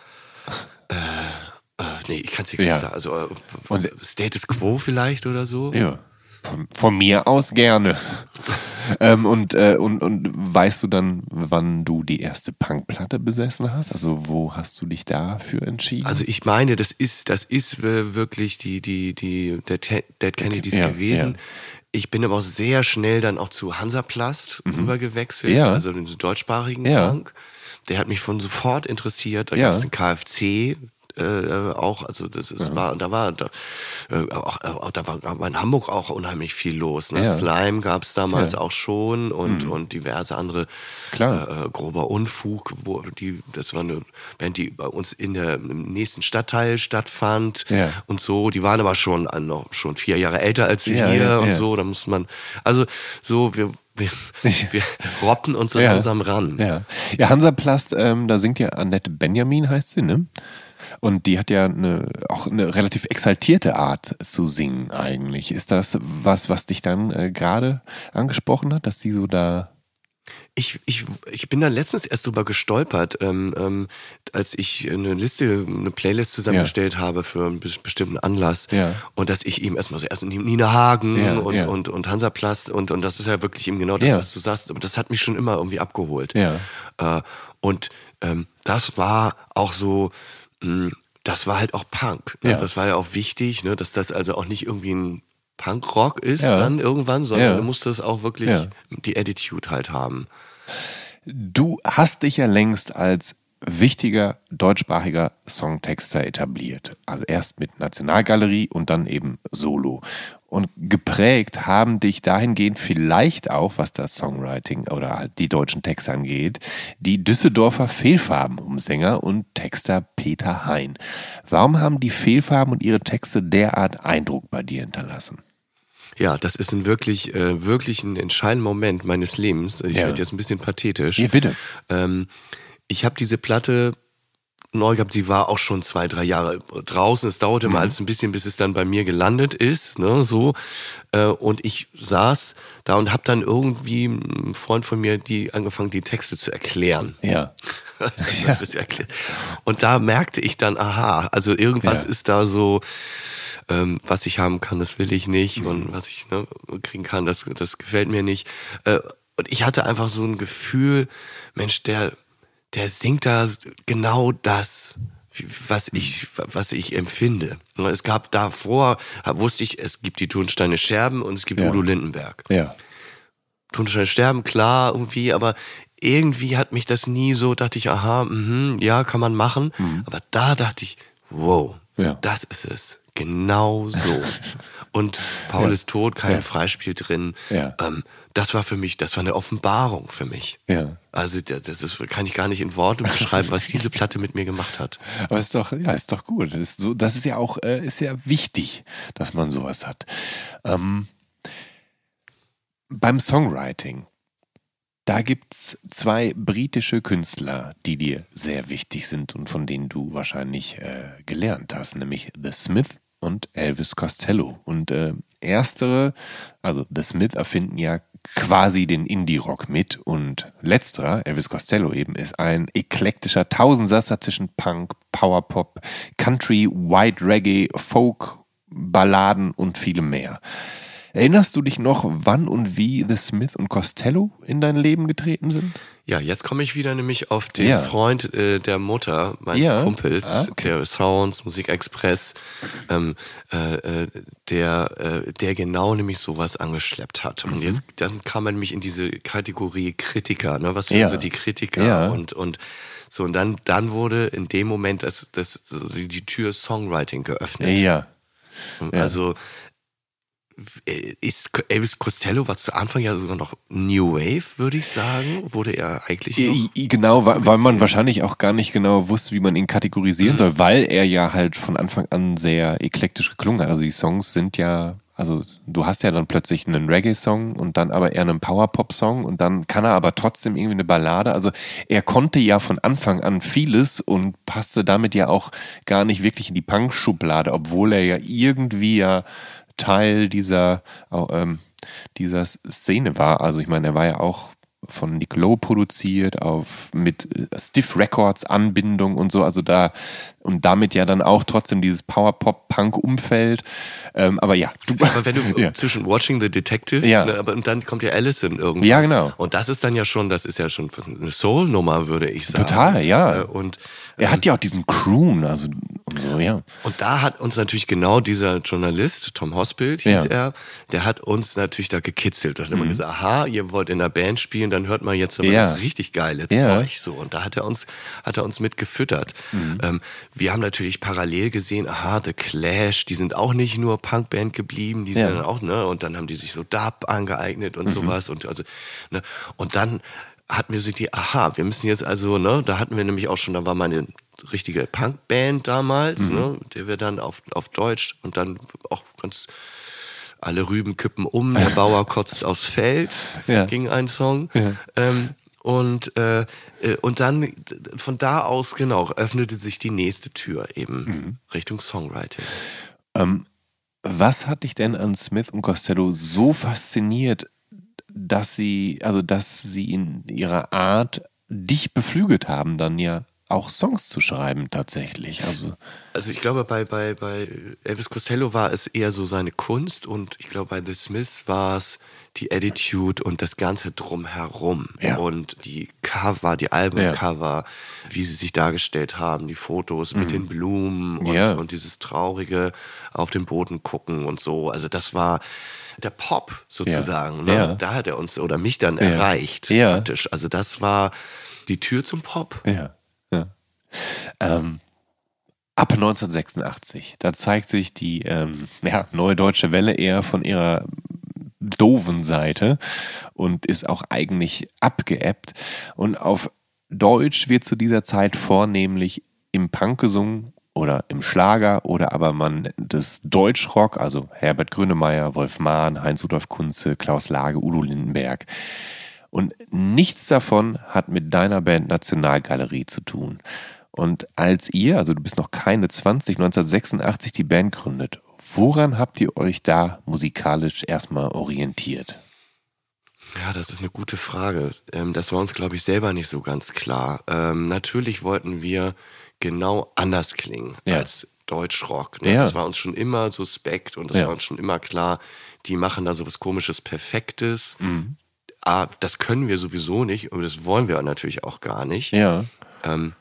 äh, äh, nee, ich kann es dir gar ja. nicht sagen. Also äh, Und, Status Quo vielleicht oder so. Ja, von, von mir aus gerne. ähm, und, äh, und, und weißt du dann, wann du die erste Punkplatte besessen hast? Also wo hast du dich dafür entschieden? Also ich meine, das ist, das ist wirklich die, die, die, der Dead Kennedys ja, gewesen. Ja. Ich bin aber auch sehr schnell dann auch zu Hansaplast mhm. rübergewechselt, ja. also den deutschsprachigen ja. Punk. Der hat mich von sofort interessiert. Da ja. gab es den K F C äh, auch, also das ist, ja. war, da war, da, äh, auch, auch, da war in Hamburg auch unheimlich viel los. Ne? Ja. Slime gab es damals ja. auch schon und, mhm. und diverse andere Klar. Äh, grober Unfug, wo die, das war eine Band, die bei uns in der, im nächsten Stadtteil stattfand ja. und so. Die waren aber schon noch schon vier Jahre älter als wir ja, hier ja, und ja. so. Da muss man, also so, wir Wir, wir roppen uns so ja. langsam ran. Ja, ja Hansaplast, ähm, da singt ja Annette Benjamin, heißt sie, ne? Und die hat ja eine, auch eine relativ exaltierte Art zu singen eigentlich. Ist das was, was dich dann äh, gerade angesprochen hat, dass sie so da... Ich, ich, ich bin da letztens erst drüber gestolpert, ähm, ähm, als ich eine Liste, eine Playlist zusammengestellt ja. habe für einen bestimmten Anlass. Ja. Und dass ich eben erstmal so erst Nina Hagen ja, und, ja. und, und Hansaplast und, und das ist ja wirklich eben genau das, ja. was du sagst. Aber das hat mich schon immer irgendwie abgeholt. Ja. Äh, und ähm, das war auch so, mh, das war halt auch Punk. Ne? Ja. Das war ja auch wichtig, ne? Dass das also auch nicht irgendwie ein Punkrock ist ja. dann irgendwann, sondern ja. du musst das auch wirklich ja. die Attitude halt haben. Du hast dich ja längst als wichtiger deutschsprachiger Songtexter etabliert. Also erst mit Nationalgalerie und dann eben Solo. Und geprägt haben dich dahingehend vielleicht auch, was das Songwriting oder halt die deutschen Texte angeht, die Düsseldorfer Fehlfarben-Umsänger und Texter Peter Hein. Warum haben die Fehlfarben und ihre Texte derart Eindruck bei dir hinterlassen? Ja, das ist ein wirklich, äh, wirklich ein entscheidender Moment meines Lebens. Ich ja. werde jetzt ein bisschen pathetisch. Ja, bitte. Ähm, ich habe diese Platte neu gehabt, sie war auch schon zwei, drei Jahre draußen. Es dauerte mhm. mal alles ein bisschen, bis es dann bei mir gelandet ist, ne, so. Äh, und ich saß da und habe dann irgendwie ein Freund von mir, die angefangen, die Texte zu erklären. Ja. ja. Das erklärt. Und da merkte ich dann, aha, also irgendwas ja. ist da so. Ähm, was ich haben kann, das will ich nicht. Mhm. Und was ich ne, kriegen kann, das, das gefällt mir nicht. Äh, und ich hatte einfach so ein Gefühl, Mensch, der, der singt da genau das, was ich, was ich empfinde. Und es gab davor, wusste ich, es gibt die Turnsteine Scherben und es gibt ja. Udo Lindenberg. Ja. Todesstern sterben, klar, irgendwie, aber irgendwie hat mich das nie so, dachte ich, aha, mh, ja, kann man machen. Mhm. Aber da dachte ich, wow, ja. das ist es. Genau so. Und Paul ja. ist tot, kein ja. Freispiel drin. Ja. Ähm, das war für mich, das war eine Offenbarung für mich. Ja. Also das ist, kann ich gar nicht in Worte beschreiben, was diese Platte mit mir gemacht hat. Aber ist doch, ja, ist doch gut. Das ist, so, das ist ja auch, äh, ist ja wichtig, dass man sowas hat. Ähm, beim Songwriting, da gibt's zwei britische Künstler, die dir sehr wichtig sind und von denen du wahrscheinlich äh, gelernt hast, nämlich The Smith und Elvis Costello. Und äh, erstere, also The Smith, erfinden ja quasi den Indie-Rock mit und letzterer, Elvis Costello eben, ist ein eklektischer Tausendsasser zwischen Punk, Powerpop, Country, White Reggae, Folk, Balladen und vielem mehr. Erinnerst du dich noch, wann und wie The Smith und Costello in dein Leben getreten sind? Ja, jetzt komme ich wieder nämlich auf den ja. Freund äh, der Mutter meines ja. Kumpels, ah, okay. der Sounds, Musikexpress, ähm, äh, der, äh, der genau nämlich sowas angeschleppt hat. Und mhm. jetzt dann kam er nämlich in diese Kategorie Kritiker, ne? Was sind ja. so die Kritiker ja. und und so und dann dann wurde in dem Moment das, das die Tür Songwriting geöffnet. Ja. ja. Also ist Elvis Costello war zu Anfang ja sogar noch New Wave, würde ich sagen. Wurde er eigentlich noch Genau, weil, weil man wahrscheinlich auch gar nicht genau wusste, wie man ihn kategorisieren mhm. soll, weil er ja halt von Anfang an sehr eklektisch geklungen hat. Also die Songs sind ja, also du hast ja dann plötzlich einen Reggae-Song und dann aber eher einen Power-Pop-Song und dann kann er aber trotzdem irgendwie eine Ballade. Also er konnte ja von Anfang an vieles und passte damit ja auch gar nicht wirklich in die Punk-Schublade, obwohl er ja irgendwie ja Teil dieser, ähm, dieser Szene war. Also ich meine, er war ja auch von Nick Lowe produziert, auf mit Stiff Records Anbindung und so, also da und damit ja dann auch trotzdem dieses Power-Pop-Punk-Umfeld. Ähm, aber ja. Du, aber wenn du ja. zwischen Watching the Detective, ja. ne, aber und dann kommt ja Allison irgendwie. Ja, genau. Und das ist dann ja schon, das ist ja schon eine Soul-Nummer, würde ich sagen. Total, ja. Und er hat ja auch diesen Croon, also und so, ja. Und da hat uns natürlich genau dieser Journalist, Tom Hosbild hieß ja. er, der hat uns natürlich da gekitzelt. Da hat mhm. immer gesagt, aha, ihr wollt in der Band spielen, dann hört man jetzt aber ja. das richtig geile ja. Zeug. So. Und da hat er uns, hat er uns mit gefüttert. Mhm. Ähm, wir haben natürlich parallel gesehen, aha, The Clash, die sind auch nicht nur Punkband geblieben, die sind ja. dann auch, ne, und dann haben die sich so Dub angeeignet und mhm. sowas. Und also, ne, und dann hatten wir so die, aha, wir müssen jetzt also, ne, da hatten wir nämlich auch schon, da war meine richtige Punkband damals, mhm. ne, der wir dann auf, auf Deutsch und dann auch ganz alle Rüben kippen um, der Bauer kotzt aufs Feld, ja. ging ein Song. Ja. Ähm, und, äh, und dann von da aus, genau, öffnete sich die nächste Tür eben mhm. Richtung Songwriting. Ähm, was hat dich denn an Smith und Costello so fasziniert, dass sie, also dass sie in ihrer Art dich beflügelt haben, dann ja auch Songs zu schreiben tatsächlich? Also, also ich glaube, bei, bei, bei Elvis Costello war es eher so seine Kunst und ich glaube, bei The Smiths war es die Attitude und das Ganze drumherum. Ja. Und die Cover, die Albumcover, ja. wie sie sich dargestellt haben, die Fotos mhm. mit den Blumen und, ja. und dieses traurige auf den Boden gucken und so. Also das war der Pop sozusagen. Ja. Ne? Ja. Da hat er uns oder mich dann ja. erreicht ja. praktisch. Also das war die Tür zum Pop. Ja, ja. Ähm, ab neunzehnhundertsechsundachtzig, da zeigt sich die ähm, ja, Neue Deutsche Welle eher von ihrer doofen Seite und ist auch eigentlich abgeebbt. Und auf Deutsch wird zu dieser Zeit vornehmlich im Punk gesungen oder im Schlager oder aber man nennt es Deutschrock, also Herbert Grönemeyer, Wolf Mahn, Heinz-Rudolf Kunze, Klaus Lage, Udo Lindenberg. Und nichts davon hat mit deiner Band Nationalgalerie zu tun. Und als ihr, also du bist noch keine zwanzig, neunzehnhundertsechsundachtzig die Band gründet, woran habt ihr euch da musikalisch erstmal orientiert? Ja, das ist eine gute Frage. Das war uns, glaube ich, selber nicht so ganz klar. Ähm, natürlich wollten wir genau anders klingen ja. als Deutschrock. Ne? Ja. Das war uns schon immer suspekt und das ja. war uns schon immer klar, die machen da so was Komisches, Perfektes. Mhm. Ah, das können wir sowieso nicht und das wollen wir natürlich auch gar nicht. Ja. Ähm,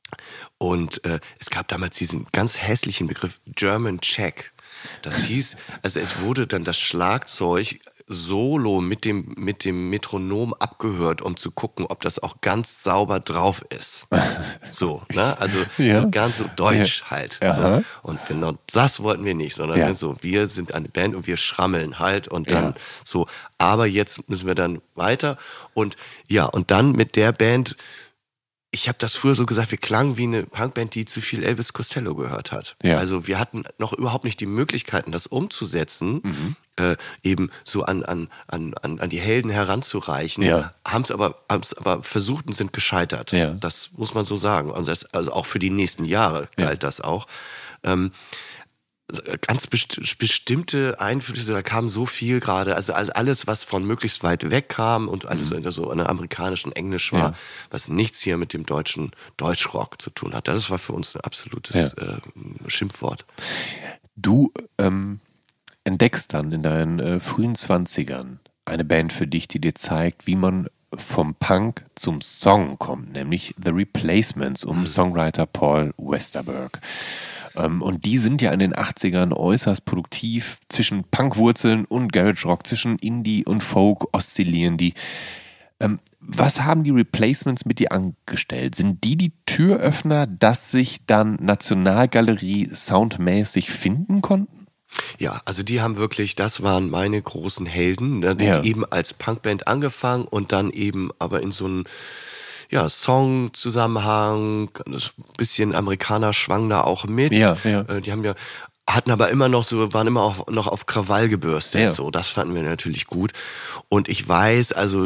und äh, es gab damals diesen ganz hässlichen Begriff German Czech. Das hieß, also es wurde dann das Schlagzeug Solo mit dem, mit dem Metronom abgehört, um zu gucken, ob das auch ganz sauber drauf ist. So, ne? Also ja. so ganz so deutsch ja. halt. Ja. Ne? Und genau das wollten wir nicht, sondern ja. so, wir sind eine Band und wir schrammeln halt und dann ja. so, aber jetzt müssen wir dann weiter. Und ja, und dann mit der Band, ich habe das früher so gesagt, wir klangen wie eine Punkband, die zu viel Elvis Costello gehört hat. Ja. Also wir hatten noch überhaupt nicht die Möglichkeiten, das umzusetzen, mhm. äh, eben so an, an, an, an die Helden heranzureichen, ja. haben es aber, haben's aber versucht und sind gescheitert. Ja. Das muss man so sagen. Also, das, also auch für die nächsten Jahre galt ja. das auch. Ähm, ganz best- bestimmte Einflüsse, da kam so viel gerade, also alles, was von möglichst weit weg kam und alles mhm. so in der amerikanischen Englisch war, ja. was nichts hier mit dem deutschen Deutschrock zu tun hat. Das war für uns ein absolutes ja. äh, Schimpfwort. Du ähm, entdeckst dann in deinen äh, frühen Zwanzigern eine Band für dich, die dir zeigt, wie man vom Punk zum Song kommt, nämlich The Replacements um mhm. Songwriter Paul Westerberg. Und die sind ja in den achtzigern äußerst produktiv. Zwischen Punkwurzeln und Garage Rock, zwischen Indie und Folk oszillieren die. Ähm, was haben die Replacements mit dir angestellt? Sind die die Türöffner, dass sich dann Nationalgalerie soundmäßig finden konnten? Ja, also die haben wirklich, das waren meine großen Helden, die ja. eben als Punkband angefangen und dann eben aber in so einen ja, Song-Zusammenhang, ein bisschen Amerikaner schwang da auch mit. Ja, ja. Die haben ja, hatten aber immer noch so, waren immer auch noch auf Krawall gebürstet. Ja. So, das fanden wir natürlich gut. Und ich weiß, also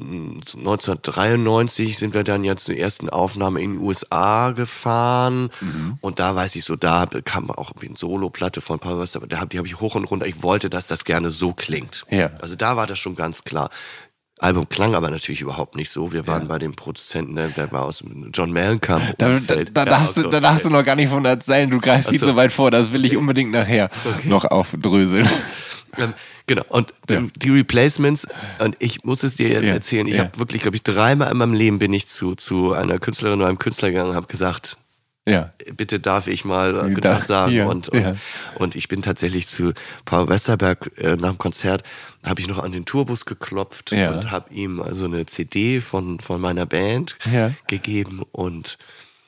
neunzehnhundertdreiundneunzig sind wir dann ja zur ersten Aufnahme in die U S A gefahren. Mhm. Und da weiß ich so, da kam auch irgendwie eine Solo-Platte von Paul Westerberg, die habe ich hoch und runter. Ich wollte, dass das gerne so klingt. Ja. Also da war das schon ganz klar. Album klang aber natürlich überhaupt nicht so. Wir waren ja. bei dem Produzenten, der, der war aus John Mellencamp. Da, da, da, darfst du, da darfst du noch gar nicht von erzählen, du greifst viel also, zu weit vor, das will ich unbedingt nachher okay. noch aufdröseln. Ähm, genau, und ja. die Replacements, und ich muss es dir jetzt ja. erzählen, ich ja. habe wirklich, glaube ich, dreimal in meinem Leben bin ich zu, zu einer Künstlerin oder einem Künstler gegangen und habe gesagt, ja. bitte darf ich mal äh, Tag sagen. Ja. Und, und, ja. und ich bin tatsächlich zu Paul Westerberg äh, nach dem Konzert, habe ich noch an den Tourbus geklopft ja. und habe ihm also eine C D von, von meiner Band ja. gegeben und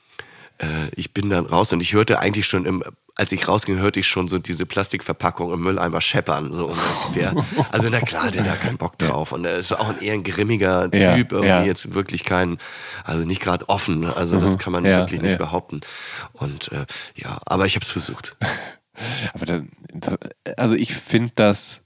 äh, ich bin dann raus und ich hörte eigentlich schon im als ich rausging, hörte ich schon so diese Plastikverpackung im Mülleimer scheppern. So ungefähr. Also na klar, der hat da keinen Bock drauf. Und er ist auch ein eher ein grimmiger Typ, ja, irgendwie ja. jetzt wirklich kein, also nicht gerade offen. Also das kann man ja, wirklich nicht ja. behaupten. Und äh, ja, aber ich habe es versucht. Aber dann, also ich finde das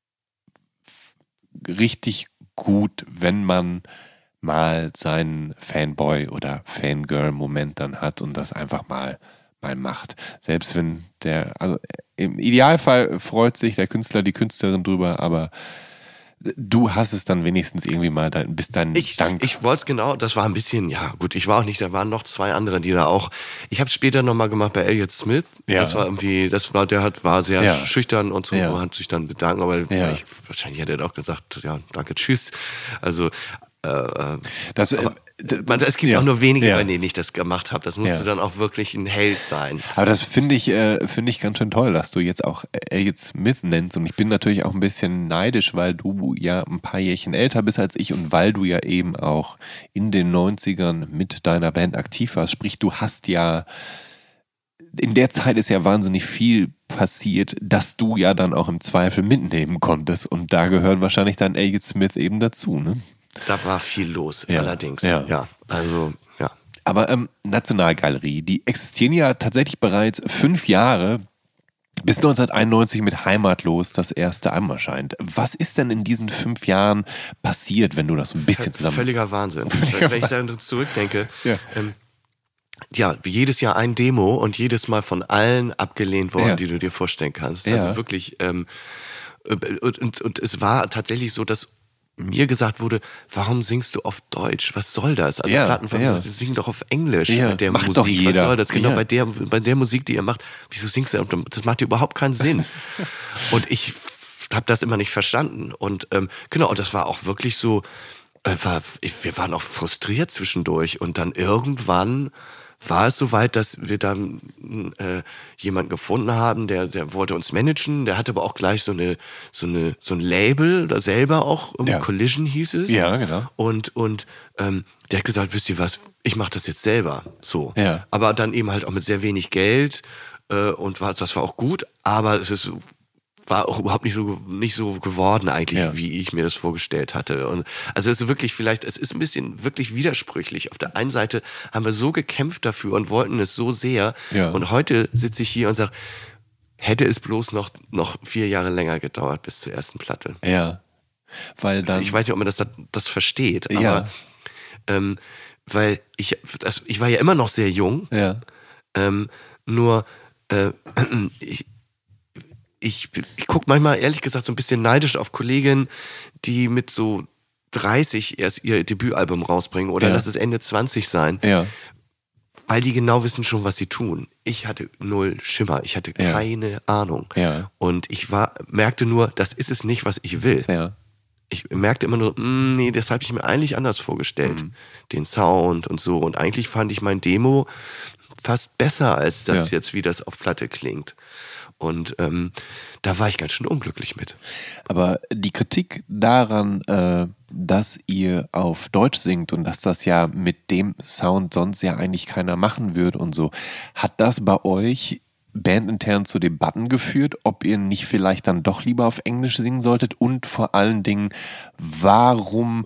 richtig gut, wenn man mal seinen Fanboy- oder Fangirl-Moment dann hat und das einfach mal mal macht. Selbst wenn der, also im Idealfall freut sich der Künstler, die Künstlerin drüber, aber du hast es dann wenigstens irgendwie mal, dein, bis dein ich, Dank. Ich wollte es genau, das war ein bisschen, ja gut, ich war auch nicht, da waren noch zwei andere, die da auch, ich habe es später nochmal gemacht bei Elliott Smith, ja. das war irgendwie, das war, der hat, war sehr ja. schüchtern und so, ja. und hat sich dann bedankt, aber ja. ich, wahrscheinlich hat er auch gesagt, ja, danke, tschüss, also äh, das, aber, Man, es gibt ja. auch nur wenige, ja. bei denen ich das gemacht habe. Das musste ja. dann auch wirklich ein Held sein. Aber das finde ich, äh, finde ich ganz schön toll, dass du jetzt auch Elliott Smith nennst. Und ich bin natürlich auch ein bisschen neidisch, weil du ja ein paar Jährchen älter bist als ich und weil du ja eben auch in den neunzigern mit deiner Band aktiv warst. Sprich, du hast ja, in der Zeit ist ja wahnsinnig viel passiert, dass du ja dann auch im Zweifel mitnehmen konntest. Und da gehört wahrscheinlich dann Elliott Smith eben dazu, ne? Da war viel los, ja, allerdings. Ja. ja, also, ja. Aber ähm, Nationalgalerie, die existieren ja tatsächlich bereits fünf Jahre, bis neunzehnhunderteinundneunzig mit Heimatlos das erste Album erscheint. Was ist denn in diesen fünf Jahren passiert, wenn du das so ein bisschen zusammen... Völliger Wahnsinn. Völliger wenn ich da zurückdenke, ja. Ähm, ja, jedes Jahr ein Demo und jedes Mal von allen abgelehnt worden, ja. die du dir vorstellen kannst. Ja. Also wirklich, ähm, und, und, und es war tatsächlich so, dass mir gesagt wurde, warum singst du auf Deutsch? Was soll das? Also ja, Plattenfirmen ja. singen doch auf Englisch ja, mit der macht Musik. Doch jeder. Was soll das? Genau ja. bei der bei der Musik, die ihr macht, wieso singst du? Das macht überhaupt keinen Sinn. Und ich habe das immer nicht verstanden. Und ähm, genau, und das war auch wirklich so, äh, war, wir waren auch frustriert zwischendurch. Und dann irgendwann war es soweit, dass wir dann äh, jemanden gefunden haben, der, der wollte uns managen, der hatte aber auch gleich so eine, so eine, so ein Label, da selber auch, ja. Collision hieß es. Ja, genau. Und, und ähm, der hat gesagt, wisst ihr was, ich mache das jetzt selber. So. Ja. Aber dann eben halt auch mit sehr wenig Geld äh, und war, das war auch gut, aber es ist war auch überhaupt nicht so nicht so geworden eigentlich, ja. wie ich mir das vorgestellt hatte. Und also es ist wirklich vielleicht, es ist ein bisschen wirklich widersprüchlich. Auf der einen Seite haben wir so gekämpft dafür und wollten es so sehr. Ja. Und heute sitze ich hier und sage, hätte es bloß noch, noch vier Jahre länger gedauert bis zur ersten Platte. Ja. Weil dann, also ich weiß nicht, ob man das, das versteht, aber ja. ähm, weil ich, das, ich war ja immer noch sehr jung. Ja. Ähm, nur äh, ich Ich, ich gucke manchmal, ehrlich gesagt, so ein bisschen neidisch auf Kolleginnen, die mit so dreißig erst ihr Debütalbum rausbringen oder ja. lass es Ende zwanzig sein, ja. weil die genau wissen schon, was sie tun. Ich hatte null Schimmer, ich hatte ja. keine Ahnung. Ja. Und ich war, merkte nur, das ist es nicht, was ich will. Ja. Ich merkte immer nur, mh, nee, das habe ich mir eigentlich anders vorgestellt. Mhm. Den Sound und so. Und eigentlich fand ich mein Demo fast besser, als das ja. jetzt, wie das auf Platte klingt. Und ähm, da war ich ganz schön unglücklich mit. Aber die Kritik daran, äh, dass ihr auf Deutsch singt und dass das ja mit dem Sound sonst ja eigentlich keiner machen würde und so, hat das bei euch bandintern zu Debatten geführt, ob ihr nicht vielleicht dann doch lieber auf Englisch singen solltet? Und vor allen Dingen, warum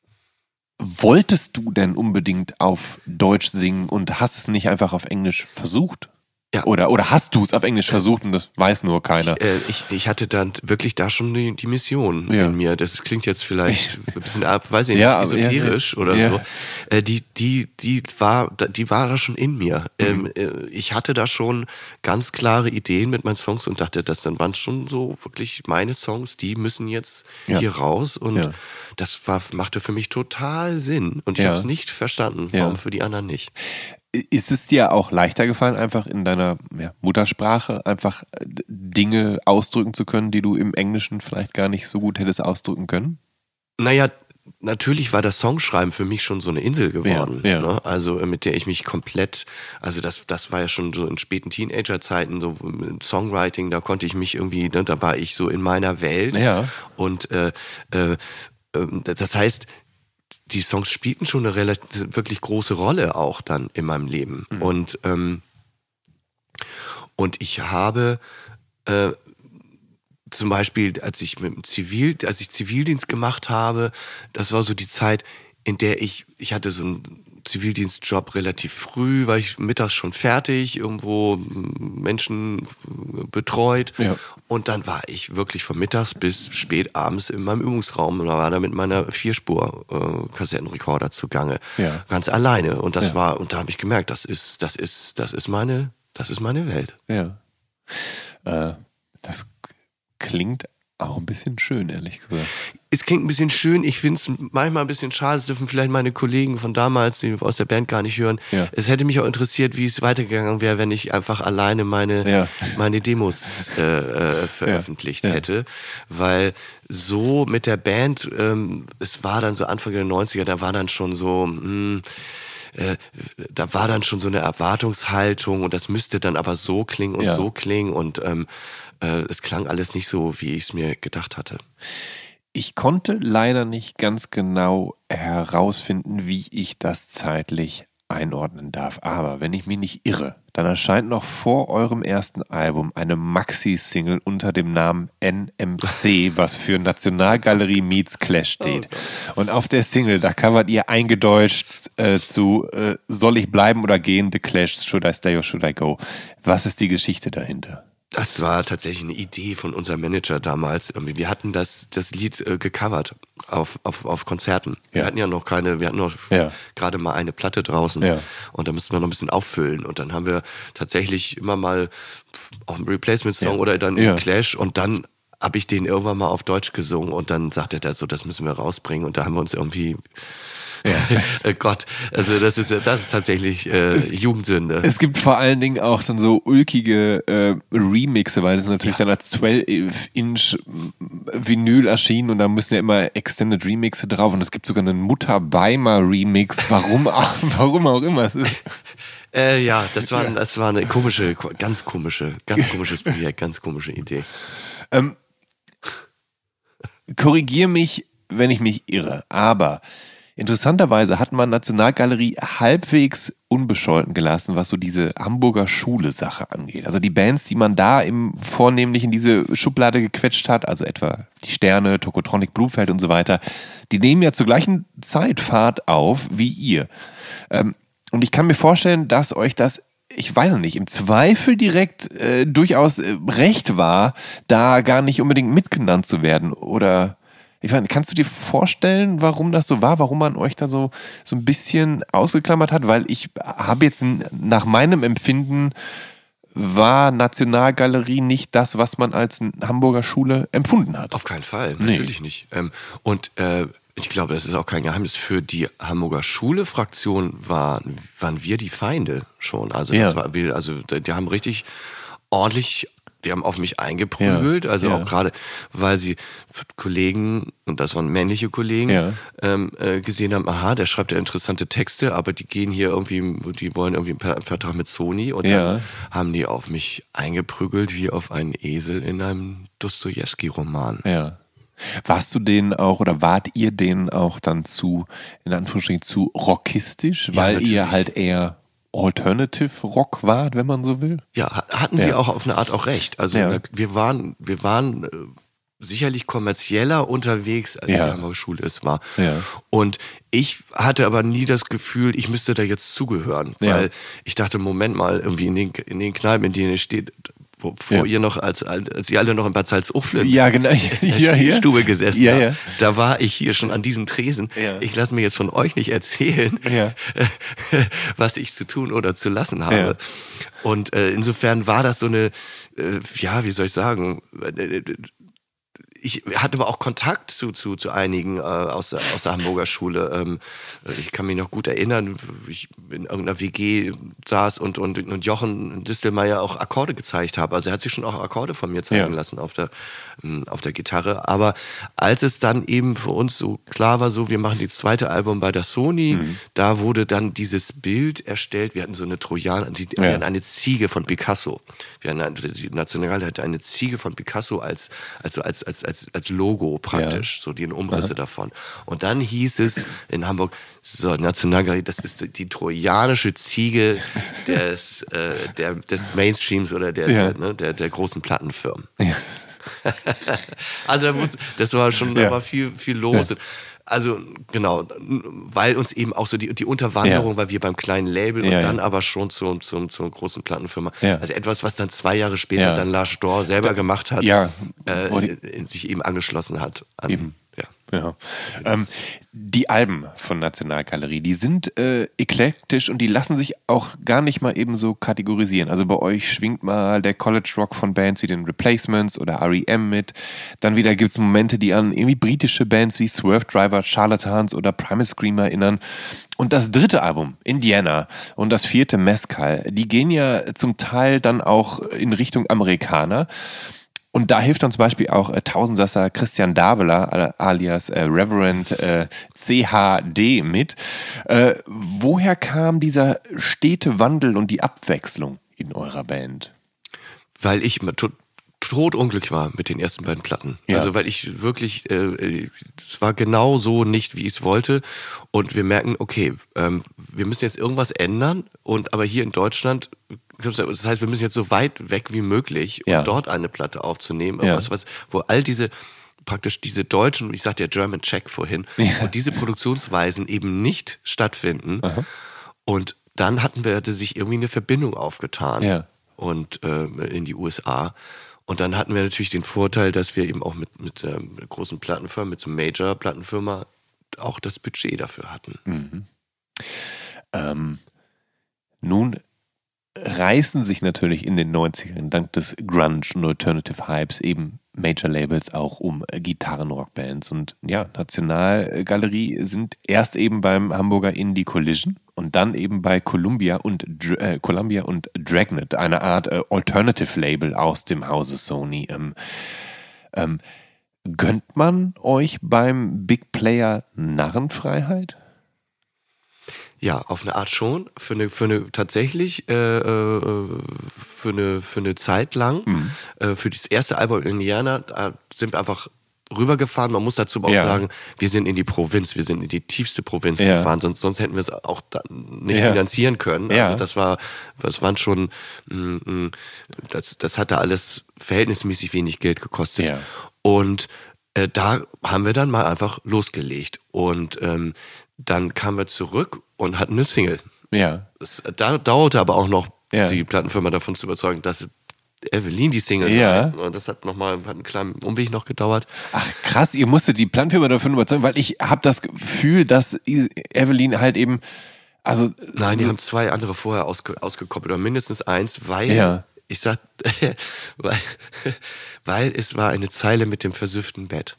wolltest du denn unbedingt auf Deutsch singen und hast es nicht einfach auf Englisch versucht? Ja. Oder, oder hast du es auf Englisch versucht und das weiß nur keiner? Ich, äh, ich, ich hatte dann wirklich da schon die, die Mission ja. in mir. Das klingt jetzt vielleicht ein bisschen ab, weiß ich nicht, ja, esoterisch ja, oder ja. so. Äh, die, die, die war, die war da schon in mir. Mhm. Ähm, äh, ich hatte da schon ganz klare Ideen mit meinen Songs und dachte, das dann waren schon so wirklich meine Songs, die müssen jetzt ja. hier raus. Und ja. das war, machte für mich total Sinn. Und ich ja. habe es nicht verstanden, warum für die anderen nicht. Ist es dir auch leichter gefallen, einfach in deiner ja, Muttersprache einfach Dinge ausdrücken zu können, die du im Englischen vielleicht gar nicht so gut hättest ausdrücken können? Naja, natürlich war das Songschreiben für mich schon so eine Insel geworden. Ja, ja. Ne? Also mit der ich mich komplett, also das, das war ja schon so in späten Teenagerzeiten, so mit Songwriting, da konnte ich mich irgendwie, ne, da war ich so in meiner Welt. Ja. Und äh, äh, das heißt, die Songs spielten schon eine relativ, wirklich große Rolle auch dann in meinem Leben. Mhm. Und, ähm, und ich habe äh, zum Beispiel, als ich mit dem Zivil, als ich Zivildienst gemacht habe, das war so die Zeit, in der ich, ich hatte so einen Zivildienstjob relativ früh, war ich mittags schon fertig, irgendwo Menschen betreut. Ja. Und dann war ich wirklich von mittags bis spät abends in meinem Übungsraum und war da mit meiner Vierspur-Kassettenrekorder zugange. Ja. Ganz alleine. Und das ja. war, und da habe ich gemerkt, das ist, das ist, das ist meine, das ist meine Welt. Ja. Äh, das klingt auch ein bisschen schön, ehrlich gesagt. Es klingt ein bisschen schön. Ich finde es manchmal ein bisschen schade. Das dürfen vielleicht meine Kollegen von damals, die aus der Band, gar nicht hören. Ja. Es hätte mich auch interessiert, wie es weitergegangen wäre, wenn ich einfach alleine meine, ja. meine Demos äh, äh, veröffentlicht ja. hätte. Weil so mit der Band, ähm, es war dann so Anfang der neunziger, da war dann schon so... Mh, Äh, da war dann schon so eine Erwartungshaltung und das müsste dann aber so klingen und ja. so klingen und ähm, äh, es klang alles nicht so, wie ich es mir gedacht hatte. Ich konnte leider nicht ganz genau herausfinden, wie ich das zeitlich einordnen darf. Aber wenn ich mich nicht irre, dann erscheint noch vor eurem ersten Album eine Maxi-Single unter dem Namen N M C, was für Nationalgalerie Meets Clash steht. Oh, und auf der Single, da covert ihr eingedeutscht äh, zu äh, Soll ich bleiben oder gehen? The Clash, Should I Stay or Should I Go? Was ist die Geschichte dahinter? Das war tatsächlich eine Idee von unserem Manager damals. Wir hatten das, das Lied äh, gecovert auf, auf, auf Konzerten. Wir ja. hatten ja noch keine, wir hatten noch ja. gerade mal eine Platte draußen. Ja. Und da mussten wir noch ein bisschen auffüllen. Und dann haben wir tatsächlich immer mal auch einen Replacement-Song ja. oder dann ja. einen Clash. Und dann habe ich den irgendwann mal auf Deutsch gesungen. Und dann sagte er so, das müssen wir rausbringen. Und da haben wir uns irgendwie... Ja. oh Gott, also das ist das ist tatsächlich äh, es, Jugendsünde. Es gibt vor allen Dingen auch dann so ulkige äh, Remixe, weil das natürlich ja. dann als zwölf Inch Vinyl erschienen und da müssen ja immer Extended Remixe drauf und es gibt sogar einen Mutter-Beimer Remix, warum auch, warum auch immer es ist. Äh, ja, das war, das war eine komische, ganz komische, ganz komisches Projekt, ganz komische Idee. Ähm, korrigier mich, wenn ich mich irre, aber interessanterweise hat man Nationalgalerie halbwegs unbescholten gelassen, was so diese Hamburger Schule-Sache angeht. Also die Bands, die man da im vornehmlich in diese Schublade gequetscht hat, also etwa die Sterne, Tokotronic, Blutfeld und so weiter, die nehmen ja zur gleichen Zeit Fahrt auf wie ihr. Ähm, und ich kann mir vorstellen, dass euch das, ich weiß nicht, im Zweifel direkt äh, durchaus äh, recht war, da gar nicht unbedingt mitgenannt zu werden. Oder ich weiß, kannst du dir vorstellen, warum das so war, warum man euch da so, so ein bisschen ausgeklammert hat? Weil ich habe jetzt nach meinem Empfinden war Nationalgalerie nicht das, was man als Hamburger Schule empfunden hat. Auf keinen Fall, natürlich nee. nicht. Ähm, und äh, ich glaube, das ist auch kein Geheimnis. Für die Hamburger Schule-Fraktion waren, waren wir die Feinde schon. Also, ja. das war, also die haben richtig ordentlich... Die haben auf mich eingeprügelt, ja, also ja. auch gerade, weil sie Kollegen, und das waren männliche Kollegen, ja. ähm, äh, gesehen haben, aha, der schreibt ja interessante Texte, aber die gehen hier irgendwie, die wollen irgendwie einen Vertrag mit Sony und ja. dann haben die auf mich eingeprügelt wie auf einen Esel in einem Dostojewski-Roman. Ja. Warst du denen auch, oder wart ihr denen auch dann zu, in Anführungsstrichen, zu rockistisch, weil ja, ihr halt eher Alternative Rock war, wenn man so will? Ja, hatten sie ja. auch auf eine Art auch recht. Also ja. wir waren, wir waren sicherlich kommerzieller unterwegs, als ja. die Hamburger Schule es war. Ja. Und ich hatte aber nie das Gefühl, ich müsste da jetzt zugehören. Ja. Weil ich dachte, Moment mal, irgendwie in den, in den Kneipen, in denen ihr steht, wo, wo ja. ihr noch, als, als ihr alle noch in Bad Salzuflen ja, genau. ja, in der Stube gesessen ja, habt, ja. da war ich hier schon an diesem Tresen. Ja. Ich lasse mir jetzt von euch nicht erzählen, ja. was ich zu tun oder zu lassen habe. Ja. Und äh, insofern war das so eine, äh, ja, wie soll ich sagen, äh, ich hatte aber auch Kontakt zu, zu, zu einigen äh, aus, der, aus der Hamburger Schule. Ähm, ich kann mich noch gut erinnern, wie ich in irgendeiner W G saß und, und, und Jochen Distelmeier auch Akkorde gezeigt habe. Also er hat sich schon auch Akkorde von mir zeigen ja. lassen auf der, auf der Gitarre. Aber als es dann eben für uns so klar war, so wir machen das zweite Album bei der Sony, mhm. da wurde dann dieses Bild erstellt. Wir hatten so eine Trojaner, die, ja. wir hatten eine Ziege von Picasso. Wir hatten, die Nationalgalerie hatte eine Ziege von Picasso als, also als, als, als Als, als Logo praktisch, ja. so die Umrisse Aha. davon. Und dann hieß es in Hamburg, so Nationalgalerie, das ist die trojanische Ziege des, äh, der, des Mainstreams oder der, ja. der, ne, der, der großen Plattenfirmen. Ja. Also das war schon, ja. da war viel, viel los. Ja. Also genau, weil uns eben auch so die, die Unterwanderung, ja. weil wir beim kleinen Label ja, und dann ja. aber schon zum, zum, zur großen Plattenfirma, ja. also etwas, was dann zwei Jahre später ja. dann Lars Storr selber da, gemacht hat, ja. äh, sich eben angeschlossen hat. An, eben. Ja. Ja. Ähm, die Alben von Nationalgalerie, die sind äh, eklektisch und die lassen sich auch gar nicht mal eben so kategorisieren. Also bei euch schwingt mal der College Rock von Bands wie den Replacements oder R E M mit. Dann wieder gibt es Momente, die an irgendwie britische Bands wie Swerve Driver, Charlatans oder Primal Scream erinnern. Und das dritte Album, Indiana, und das vierte, Mescal, die gehen ja zum Teil dann auch in Richtung Amerikaner. Und da hilft uns zum Beispiel auch äh, Tausendsasser Christian Davela, alias äh, Reverend äh, C H D mit. Äh, woher kam dieser stete Wandel und die Abwechslung in eurer Band? Weil ich tot, totunglücklich war mit den ersten beiden Platten. Ja. Also weil ich wirklich, äh, es war genau so nicht, wie ich es wollte. Und wir merken, okay, ähm, wir müssen jetzt irgendwas ändern. Und aber hier in Deutschland, das heißt, wir müssen jetzt so weit weg wie möglich, um ja. dort eine Platte aufzunehmen. Ja. Was, was, wo all diese, praktisch diese deutschen, ich sagte ja German Check vorhin, ja. wo diese Produktionsweisen eben nicht stattfinden. Aha. Und dann hatten wir, hatte sich irgendwie eine Verbindung aufgetan ja. und äh, in die U S A. Und dann hatten wir natürlich den Vorteil, dass wir eben auch mit, mit einer großen Plattenfirma, mit so einer Major-Plattenfirma auch das Budget dafür hatten. Mhm. Ähm, nun reißen sich natürlich in den neunzigern dank des Grunge und Alternative Hypes eben Major-Labels auch um Gitarrenrockbands. Und ja, Nationalgalerie sind erst eben beim Hamburger Indie Collision und dann eben bei Columbia und, äh, Columbia und Dragnet, eine Art äh, Alternative-Label aus dem Hause Sony. Ähm, ähm, gönnt man euch beim Big Player Narrenfreiheit? Ja, auf eine Art schon. Für eine, für eine tatsächlich, äh, äh, für eine, für eine Zeit lang. Mhm. Äh, für das erste Album in Indiana, da sind wir einfach rübergefahren. Man muss dazu auch ja. sagen, wir sind in die Provinz, wir sind in die tiefste Provinz ja. gefahren, sonst, sonst hätten wir es auch da nicht ja. finanzieren können. Also ja. das war, das waren schon, mh, das, das hatte alles verhältnismäßig wenig Geld gekostet. Ja. Und äh, da haben wir dann mal einfach losgelegt. Und ähm, dann kamen wir zurück und hatten eine Single. Ja. Das, da dauerte aber auch noch, ja. die Plattenfirma davon zu überzeugen, dass Evelyn die Single ja. sein. Und das hat nochmal, hat einen kleinen Umweg noch gedauert. Ach krass, ihr musstet die Plattenfirma davon überzeugen, weil ich habe das Gefühl, dass Evelyn halt eben, also... Nein, die haben zwei andere vorher ausge, ausgekoppelt, oder mindestens eins, weil, ja. ich sag, weil, weil es war eine Zeile mit dem versüfften Bett.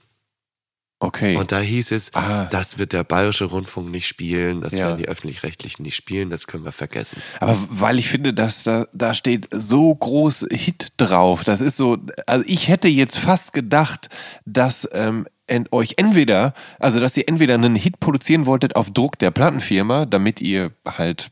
Okay. Und da hieß es, ah. das wird der Bayerische Rundfunk nicht spielen, das ja. werden die Öffentlich-Rechtlichen nicht spielen, das können wir vergessen. Aber weil ich finde, dass da, da steht so groß Hit drauf, das ist so, also ich hätte jetzt fast gedacht, dass ähm, ent, euch entweder, also dass ihr entweder einen Hit produzieren wolltet auf Druck der Plattenfirma, damit ihr halt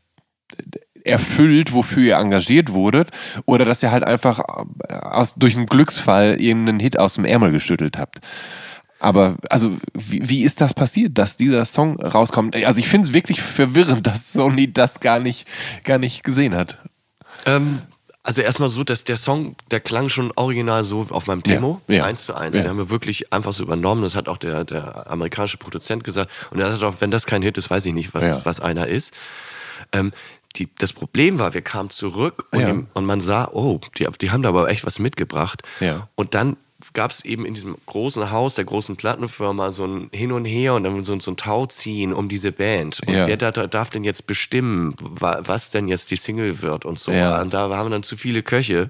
erfüllt, wofür ihr engagiert wurdet, oder dass ihr halt einfach aus, durch einen Glücksfall irgendeinen Hit aus dem Ärmel geschüttelt habt. Aber also wie, wie ist das passiert, dass dieser Song rauskommt? Also ich finde es wirklich verwirrend, dass Sony das gar nicht, gar nicht gesehen hat. Ähm, also erstmal so, dass der Song, der klang schon original so auf meinem Demo, ja, ja. eins zu eins. Ja. Den haben wir wirklich einfach so übernommen. Das hat auch der, der amerikanische Produzent gesagt. Und er hat auch, wenn das kein Hit ist, weiß ich nicht, was, ja. was einer ist. Ähm, die, das Problem war, wir kamen zurück und, ja. die, und man sah, oh, die, die haben da aber echt was mitgebracht. Ja. Und dann gab es eben in diesem großen Haus der großen Plattenfirma so ein Hin und Her und dann so, so ein Tauziehen um diese Band. Und ja. wer da, darf denn jetzt bestimmen, was denn jetzt die Single wird und so. Ja. Und da haben wir dann zu viele Köche,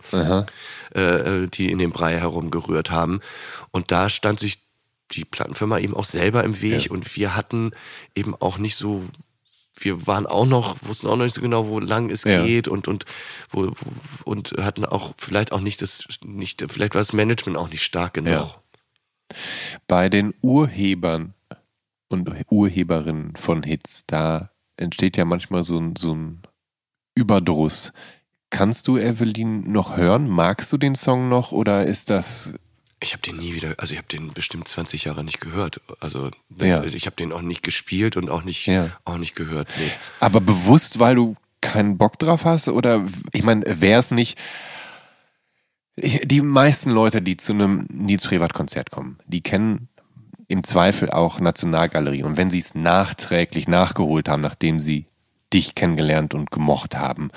äh, die in dem Brei herumgerührt haben. Und da stand sich die Plattenfirma eben auch selber im Weg ja. und wir hatten eben auch nicht so... Wir waren auch noch, wussten auch noch nicht so genau, wo lang es ja. geht und, und, wo, wo, und hatten auch vielleicht auch nicht das, nicht, vielleicht war das Management auch nicht stark genug. Ja. Bei den Urhebern und Urheberinnen von Hits, da entsteht ja manchmal so ein, so ein Überdruss. Kannst du Evelyn noch hören? Magst du den Song noch oder ist das... Ich habe den nie wieder, also ich habe den bestimmt zwanzig Jahre nicht gehört. Also ja. ich habe den auch nicht gespielt und auch nicht, ja. auch nicht gehört. Nee. Aber bewusst, weil du keinen Bock drauf hast? Oder ich meine, wäre es nicht... Die meisten Leute, die zu einem Nils Frevert-Konzert kommen, die kennen im Zweifel auch Nationalgalerie. Und wenn sie es nachträglich nachgeholt haben, nachdem sie dich kennengelernt und gemocht haben,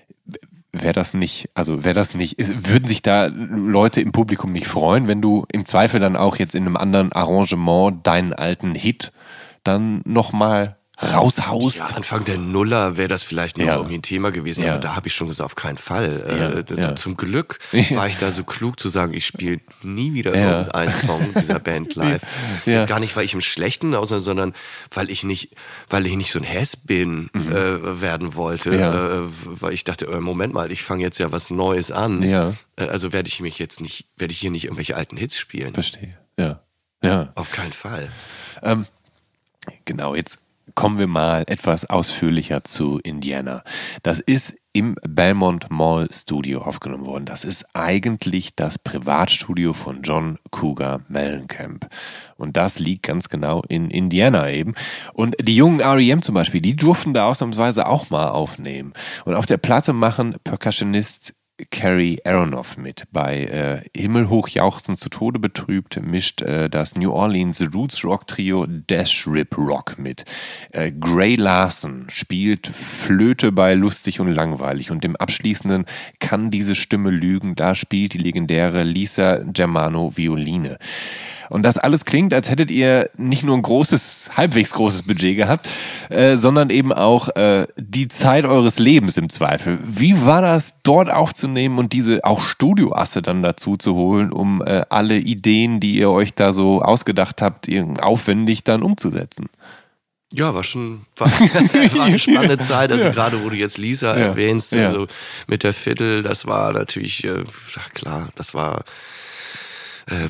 wäre das nicht, also wäre das nicht, würden sich da Leute im Publikum nicht freuen, wenn du im Zweifel dann auch jetzt in einem anderen Arrangement deinen alten Hit dann nochmal raushaust? Ja, Anfang der Nuller wäre das vielleicht noch ja. irgendwie ein Thema gewesen, ja. aber da habe ich schon gesagt, auf keinen Fall. Ja. Äh, ja. Zum Glück war ich da so klug zu sagen, ich spiele nie wieder ja. irgendeinen Song dieser Band live. Ja. Jetzt gar nicht, weil ich im Schlechten, sondern weil ich nicht, weil ich nicht so ein Has-Been mhm. äh, werden wollte. Ja. Äh, weil ich dachte, äh, Moment mal, ich fange jetzt ja was Neues an. Ja. Äh, also werde ich mich jetzt nicht, werde ich hier nicht irgendwelche alten Hits spielen. Verstehe. Ja. Ja. Auf keinen Fall. Ähm, genau, jetzt kommen wir mal etwas ausführlicher zu Indiana. Das ist im Belmont Mall Studio aufgenommen worden. Das ist eigentlich das Privatstudio von John Cougar Mellencamp. Und das liegt ganz genau in Indiana eben. Und die jungen R E M zum Beispiel, die durften da ausnahmsweise auch mal aufnehmen. Und auf der Platte machen Percussionist Carrie Aronoff mit. Bei äh, Himmelhoch jauchzend zu Tode betrübt mischt äh, das New Orleans Roots Rock Trio Dash Rip Rock mit. Äh, Gray Larson spielt Flöte bei Lustig und Langweilig und im abschließenden Kann diese Stimme lügen, da spielt die legendäre Lisa Germano Violine. Und das alles klingt, als hättet ihr nicht nur ein großes, halbwegs großes Budget gehabt, äh, sondern eben auch äh, die Zeit eures Lebens im Zweifel. Wie war das, dort aufzunehmen und diese auch Studioasse dann dazu zu holen, um äh, alle Ideen, die ihr euch da so ausgedacht habt, aufwendig dann umzusetzen? Ja, war schon war, war eine spannende Zeit. Also ja. gerade wo du jetzt Lisa ja. erwähnst, ja. also mit der Fiddle, das war natürlich, äh, klar, das war äh,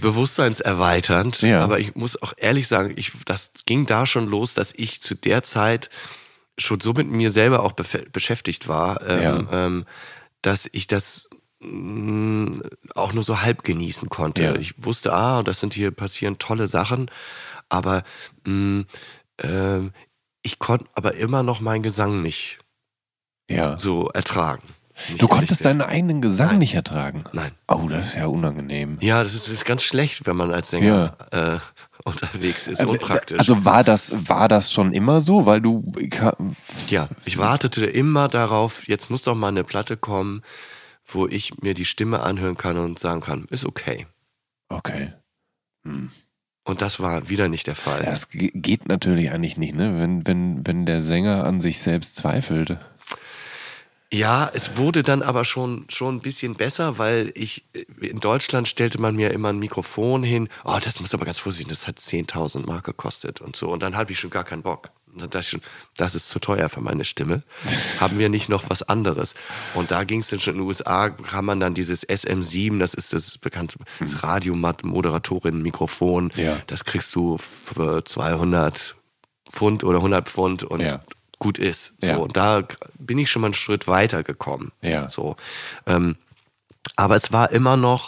bewusstseinserweiternd. Ja. Aber ich muss auch ehrlich sagen, ich, das ging da schon los, dass ich zu der Zeit schon so mit mir selber auch bef- beschäftigt war, ähm, Ja. ähm, dass ich das mh, auch nur so halb genießen konnte. Ja. Ich wusste, ah, das sind hier passieren tolle Sachen, aber mh, ähm, ich konnte aber immer noch meinen Gesang nicht Ja. so ertragen. Nicht Du ehrlich konntest sein. deinen eigenen Gesang Nein. nicht ertragen? Nein. Oh, das ist ja unangenehm. Ja, das ist, das ist ganz schlecht, wenn man als Sänger äh, unterwegs ist. Unpraktisch. Also war das, war das schon immer so? Weil du... Ja, ich wartete immer darauf, jetzt muss doch mal eine Platte kommen, wo ich mir die Stimme anhören kann und sagen kann, ist okay. Okay. Hm. Und das war wieder nicht der Fall. Das ge- geht natürlich eigentlich nicht, ne? Wenn, wenn, wenn der Sänger an sich selbst zweifelt. Ja, es wurde dann aber schon, schon ein bisschen besser, weil ich, in Deutschland stellte man mir immer ein Mikrofon hin, oh, das muss aber ganz vorsichtig, das hat zehntausend Mark gekostet und so. Und dann habe ich schon gar keinen Bock. Und dann dachte ich schon, das ist zu teuer für meine Stimme. Haben wir nicht noch was anderes? Und da ging es dann schon in den U S A, kann man dann dieses S M sieben, das ist das bekannte das Radiomoderatorin-Mikrofon, Ja. das kriegst du für zweihundert Pfund oder hundert Pfund und Ja. gut ist. So, Ja. und da bin ich schon mal einen Schritt weiter gekommen. Ja. So. Ähm, aber es war immer noch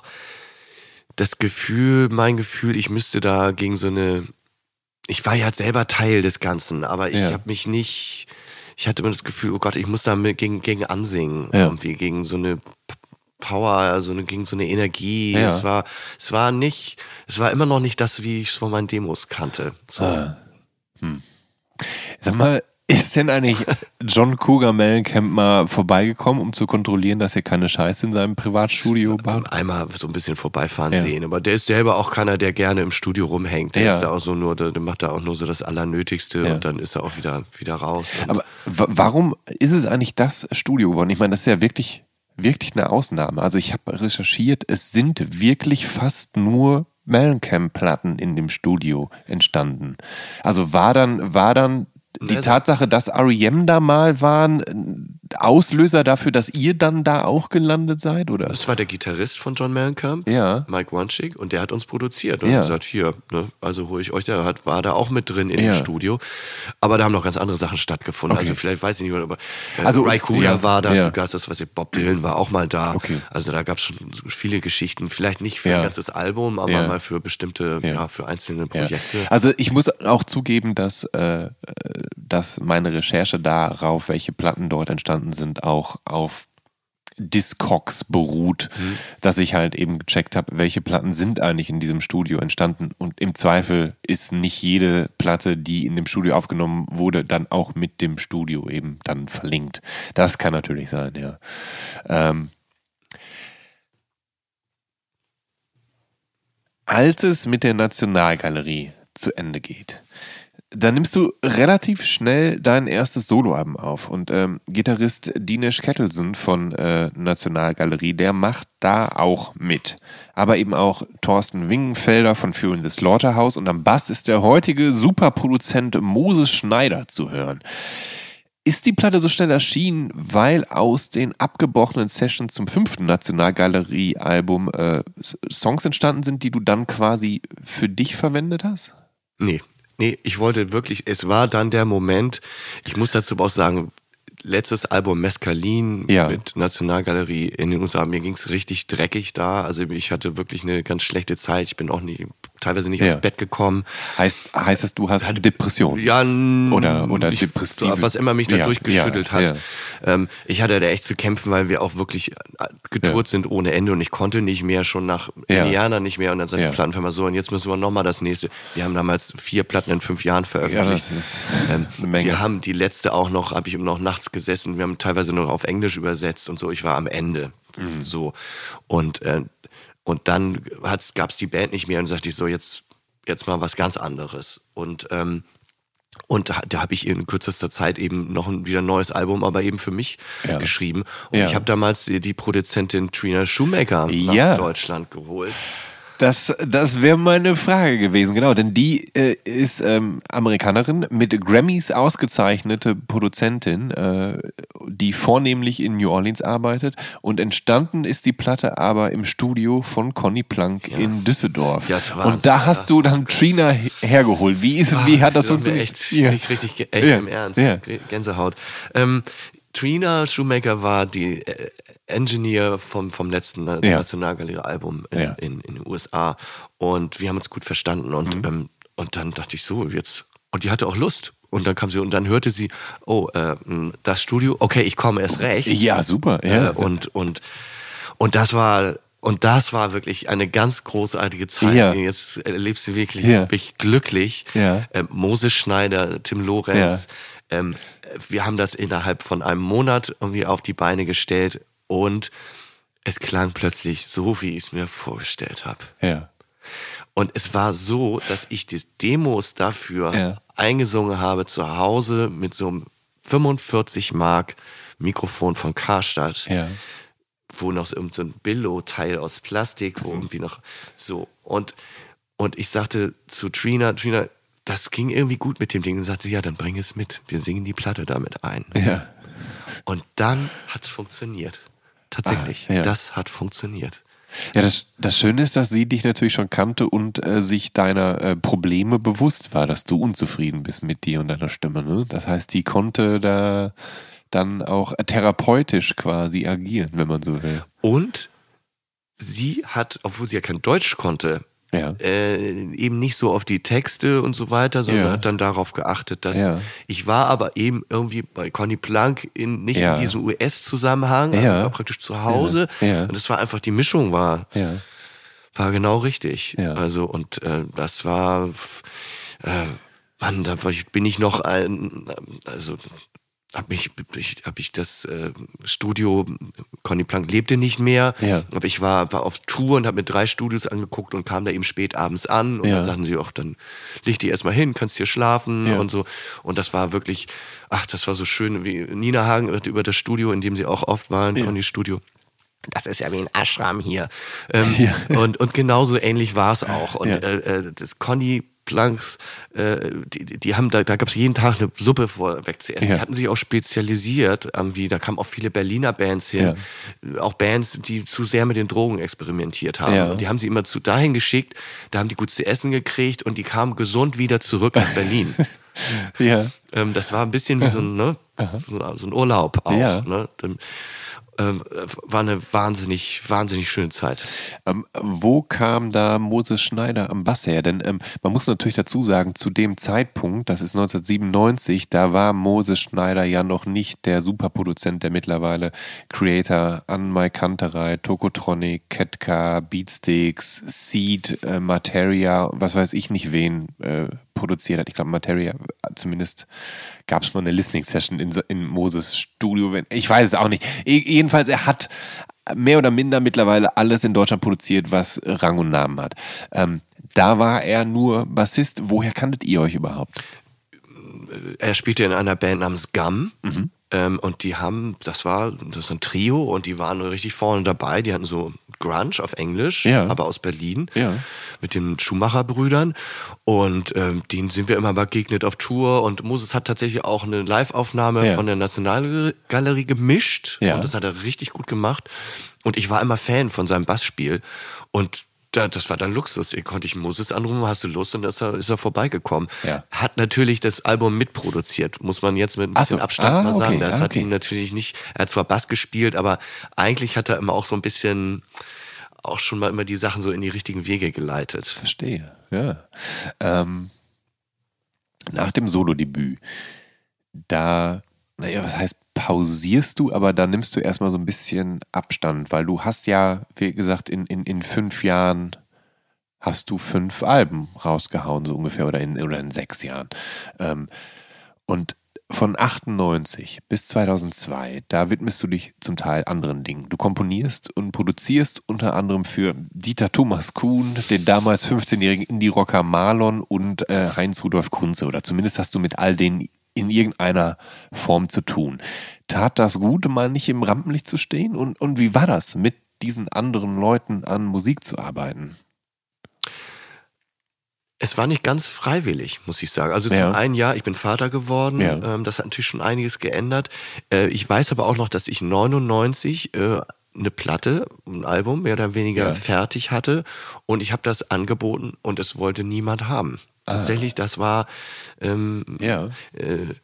das Gefühl, mein Gefühl, ich müsste da gegen so eine, ich war ja selber Teil des Ganzen, aber ich Ja. habe mich nicht, ich hatte immer das Gefühl, oh Gott, ich muss da mit, gegen, gegen ansingen, Ja. irgendwie, gegen so eine Power, so eine, gegen so eine Energie. Ja. Es war, es war nicht, es war immer noch nicht das, wie ich es von meinen Demos kannte. So. Ah. Hm. Sag mal, ist denn eigentlich John Cougar Mellencamp mal vorbeigekommen, um zu kontrollieren, dass er keine Scheiße in seinem Privatstudio baut? Einmal so ein bisschen vorbeifahren Ja. sehen, aber der ist selber auch keiner, der gerne im Studio rumhängt. Der Ja. ist da auch so nur, der, der macht da auch nur so das Allernötigste Ja. und dann ist er auch wieder, wieder raus. Und Aber wa- warum ist es eigentlich das Studio geworden? Ich meine, das ist ja wirklich, wirklich eine Ausnahme. Also ich habe recherchiert, es sind wirklich fast nur Mellencamp-Platten in dem Studio entstanden. Also war dann, war dann die Also- Tatsache, dass R E M da mal waren, ein Auslöser dafür, dass ihr dann da auch gelandet seid, oder? das war der Gitarrist von John Mellencamp, Ja. Mike Wanchik, und der hat uns produziert und Ja. gesagt, hier, ne, also hole ich euch, der hat, war da auch mit drin in Ja. dem Studio. Aber da haben noch ganz andere Sachen stattgefunden. Okay. Also vielleicht weiß ich nicht, aber äh, Also, Ry Cooder ja, war da ja. zu Gast, das weiß ich, Bob Dylan war auch mal da. Okay. Also da gab es schon so viele Geschichten, vielleicht nicht für Ja. ein ganzes Album, aber Ja. mal für bestimmte, Ja. ja, für einzelne Ja. Projekte. Also ich muss auch zugeben, dass, äh, dass meine Recherche darauf, welche Platten dort entstanden sind, auch auf Discogs beruht, Mhm. dass ich halt eben gecheckt habe, welche Platten sind eigentlich in diesem Studio entstanden, und im Zweifel ist nicht jede Platte, die in dem Studio aufgenommen wurde, dann auch mit dem Studio eben dann verlinkt. Das kann natürlich sein, ja. Ähm, Als es mit der Nationalgalerie zu Ende geht, dann nimmst du relativ schnell dein erstes Soloalbum auf. Und ähm, Gitarrist Dinesh Ketelsen von äh, Nationalgalerie, der macht da auch mit. Aber eben auch Thorsten Wingenfelder von Fury in the Slaughterhouse. Und am Bass ist der heutige Superproduzent Moses Schneider zu hören. Ist die Platte so schnell erschienen, weil aus den abgebrochenen Sessions zum fünften Nationalgalerie-Album äh, Songs entstanden sind, die du dann quasi für dich verwendet hast? Nee, nee, ich wollte wirklich, es war dann der Moment, ich muss dazu aber auch sagen, letztes Album Mescalin Ja. mit Nationalgalerie in den U S A, mir ging es richtig dreckig da, also ich hatte wirklich eine ganz schlechte Zeit, ich bin auch nie, teilweise nicht Ja. aus Bett gekommen. Heißt, heißt es, du hast Depression? Ja, n- Oder- oder ich, depressive- was immer mich da Ja, durchgeschüttelt ja, hat. Ähm, ich hatte da echt zu kämpfen, weil wir auch wirklich getourt Ja. sind ohne Ende und ich konnte nicht mehr, schon nach Ja. Indiana nicht mehr, und dann sagt Ja. die Plattenfirma so, und jetzt müssen wir nochmal das nächste. Wir haben damals vier Platten in fünf Jahren Ja, veröffentlicht. das ist Ähm, eine Menge. wir haben die letzte auch noch, habe ich noch nachts gesessen, wir haben teilweise noch auf Englisch übersetzt und so, ich war am Ende. Mhm. So. Und, äh, und dann gab es die Band nicht mehr und sagte ich so, jetzt, jetzt mal was ganz anderes. Und, ähm, und da, da habe ich in kürzester Zeit eben noch ein wieder ein neues Album, aber eben für mich Ja. geschrieben. Und Ja. ich habe damals die, die Produzentin Trina Shoemaker nach Ja. Deutschland geholt. Das, das wäre meine Frage gewesen, genau. Denn die äh, ist ähm, Amerikanerin, mit Grammys ausgezeichnete Produzentin, äh, die vornehmlich in New Orleans arbeitet. Und entstanden ist die Platte aber im Studio von Conny Plank ja. in Düsseldorf. Ja, und da hast du dann Trina hergeholt. Wie, ist, ah, wie hat das funktioniert? Echt, ja. richtig, echt ja. im Ernst. Ja. Gänsehaut. Ähm, Trina Shoemaker war die äh, Engineer vom, vom letzten äh, ja. Nationalgalerie-Album in, ja. in, in den U S A. Und wir haben uns gut verstanden. Und, mhm. ähm, und dann dachte ich so, jetzt. Und die hatte auch Lust. Und dann kam sie und dann hörte sie, oh, äh, das Studio, okay, ich komme erst recht. Ja, super. Ja. Äh, und, und, und das war. Und das war wirklich eine ganz großartige Zeit. Ja. Jetzt erlebst du wirklich, ja. wirklich glücklich. Ja. Ähm, Moses Schneider, Tim Lorenz. Ja. Ähm, wir haben das innerhalb von einem Monat irgendwie auf die Beine gestellt und es klang plötzlich so, wie ich es mir vorgestellt habe. Ja. Und es war so, dass ich die Demos dafür ja. eingesungen habe zu Hause mit so einem fünfundvierzig Mark Mikrofon von Karstadt. Ja. Wo noch so ein Billo-Teil aus Plastik, wo irgendwie noch so. Und, und ich sagte zu Trina, Trina, das ging irgendwie gut mit dem Ding. Und sagte, ja, dann bring es mit. Wir singen die Platte damit ein. Ja. Und dann hat es funktioniert. Tatsächlich. Ah, ja. Das hat funktioniert. Ja, das, das Schöne ist, dass sie dich natürlich schon kannte und äh, sich deiner äh, Probleme bewusst war, dass du unzufrieden bist mit dir und deiner Stimme. Ne? Das heißt, die konnte da dann auch therapeutisch quasi agieren, wenn man so will. Und sie hat, obwohl sie ja kein Deutsch konnte, ja. äh, eben nicht so auf die Texte und so weiter, sondern ja. hat dann darauf geachtet, dass ja. ich war aber eben irgendwie bei Conny Plank in, nicht ja. in diesem U S-Zusammenhang, also ja. war praktisch zu Hause. Ja. Ja. Und es war einfach, die Mischung war, ja. war genau richtig. Ja. Also und äh, das war, äh, Mann, da bin ich noch ein, also habe ich, hab ich das äh, Studio, Conny Plank lebte nicht mehr, ja. aber ich war, war auf Tour und habe mir drei Studios angeguckt und kam da eben spät abends an und ja. dann sagten sie, ach, dann leg dich erstmal hin, kannst hier schlafen ja. und so. Und das war wirklich, ach, das war so schön, wie Nina Hagen über das Studio, in dem sie auch oft waren, ja. Connys Studio. Das ist ja wie ein Ashram hier. Ähm, ja. und, und genauso ähnlich war es auch. Und ja. äh, das Conny Planks, äh, die, die haben, da, da gab es jeden Tag eine Suppe vorweg zu essen. Ja. Die hatten sich auch spezialisiert, irgendwie, da kamen auch viele Berliner Bands hin, ja. auch Bands, die zu sehr mit den Drogen experimentiert haben. Ja. Und die haben sie immer zu dahin geschickt, da haben die gut zu essen gekriegt und die kamen gesund wieder zurück nach Berlin. Ja. Ähm, das war ein bisschen wie so ein, ne, so, so ein Urlaub auch. Ja. Ne? Dann, Ähm, war eine wahnsinnig, wahnsinnig schöne Zeit. Ähm, wo kam da Moses Schneider am Bass her? Denn ähm, man muss natürlich dazu sagen, zu dem Zeitpunkt, das ist neunzehnhundertsiebenundneunzig, da war Moses Schneider ja noch nicht der Superproduzent, der mittlerweile Creator an Mike Kanterei, Tokotronic, Ketka, Beatsticks, Seed, äh, Materia, was weiß ich nicht wen äh, produziert hat. Ich glaube, Materia, zumindest gab es mal eine Listening-Session in, in Moses Studio. Ich weiß es auch nicht. Jedenfalls, er hat mehr oder minder mittlerweile alles in Deutschland produziert, was Rang und Namen hat. Ähm, da war er nur Bassist. Woher kanntet ihr euch überhaupt? Er spielte in einer Band namens Gum. Mhm. Ähm, und die haben, das war, das ist ein Trio und die waren richtig vorne dabei. Die hatten so Grunge auf Englisch, ja. aber aus Berlin, ja. mit den Schumacher-Brüdern. Und ähm, denen sind wir immer begegnet auf Tour. Und Moses hat tatsächlich auch eine Live-Aufnahme ja. von der Nationalgalerie gemischt. Ja. Und das hat er richtig gut gemacht. Und ich war immer Fan von seinem Bassspiel. Und das war dann Luxus. Hier konnte ich Moses anrufen, hast du Lust? Und dann ist er, ist er vorbeigekommen. Ja. Hat natürlich das Album mitproduziert, muss man jetzt mit ein bisschen so. Abstand ah, mal sagen. Okay. Das ah, hat okay. ihm natürlich nicht, er hat zwar Bass gespielt, aber eigentlich hat er immer auch so ein bisschen, auch schon mal immer die Sachen so in die richtigen Wege geleitet. Verstehe, ja. Ähm, nach dem Solo-Debüt, da, naja, was heißt pausierst du, aber da nimmst du erstmal so ein bisschen Abstand, weil du hast ja, wie gesagt, in, in, in fünf Jahren hast du fünf Alben rausgehauen, so ungefähr, oder in, oder in sechs Jahren. Ähm, und von achtundneunzig bis zweitausendzwei, da widmest du dich zum Teil anderen Dingen. Du komponierst und produzierst unter anderem für Dieter Thomas Kuhn, den damals fünfzehnjährigen Indie-Rocker Marlon und äh, Heinz Rudolf Kunze, oder zumindest hast du mit all denen in irgendeiner Form zu tun. Tat das gut, mal nicht im Rampenlicht zu stehen? Und, und wie war das, mit diesen anderen Leuten an Musik zu arbeiten? Es war nicht ganz freiwillig, muss ich sagen. Also zum Ja. einen, ja, ich bin Vater geworden. Ja. Ähm, das hat natürlich schon einiges geändert. Äh, ich weiß aber auch noch, dass ich neunundneunzig äh, eine Platte, ein Album mehr oder weniger Ja. fertig hatte. Und ich habe das angeboten und es wollte niemand haben. Tatsächlich, das war... Ähm, Ja. äh,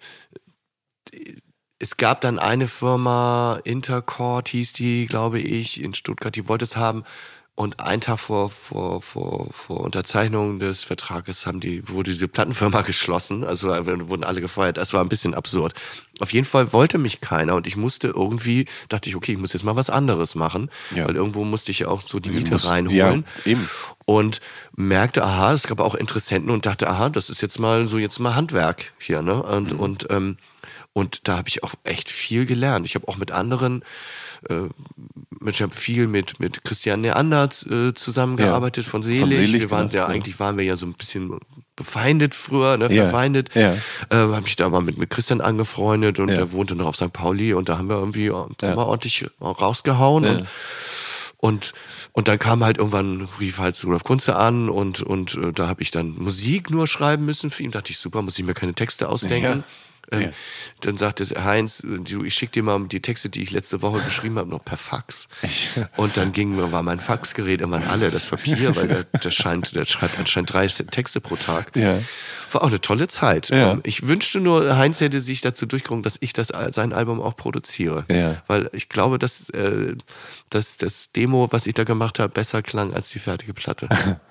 es gab dann eine Firma, Intercord hieß die, glaube ich, in Stuttgart, die wollte es haben. Und einen Tag vor, vor, vor, vor Unterzeichnung des Vertrages haben die, wurde diese Plattenfirma geschlossen. Also wurden alle gefeuert. Das war ein bisschen absurd. Auf jeden Fall wollte mich keiner und ich musste irgendwie, dachte ich, okay, ich muss jetzt mal was anderes machen. Ja. Weil irgendwo musste ich ja auch so die Ich Miete muss- reinholen. ja, eben. Und merkte, aha, es gab auch Interessenten und dachte, aha, das ist jetzt mal so jetzt mal Handwerk hier, ne? Und, Mhm. und, ähm, und da habe ich auch echt viel gelernt. Ich habe auch mit anderen, äh, ich habe viel mit, mit Christian Neandert äh, zusammengearbeitet von Selig. Von Selig, wir waren genau, ja, ja. eigentlich waren wir ja so ein bisschen befeindet früher, ne, Ja, verfeindet. ja. Äh, habe mich da mal mit, mit Christian angefreundet und Ja. der wohnte noch auf Sankt Pauli und da haben wir irgendwie äh, Ja. mal ordentlich rausgehauen Ja. und Und, und dann kam halt irgendwann, rief halt Rudolf Kunze an und, und äh, da habe ich dann Musik nur schreiben müssen für ihn. Da dachte ich, super, muss ich mir keine Texte ausdenken. Ähm, Ja. Dann sagte Heinz, du, ich schicke dir mal die Texte, die ich letzte Woche geschrieben habe, noch per Fax. Und dann ging, war mein Faxgerät irgendwann alle, das Papier, weil der, der, scheint, der schreibt anscheinend drei Texte pro Tag. Ja. War auch eine tolle Zeit. Ja. Ähm, Ich wünschte nur, Heinz hätte sich dazu durchgerungen, dass ich das sein Album auch produziere. Ja. Weil ich glaube, dass, äh, dass das Demo, was ich da gemacht habe, besser klang als die fertige Platte.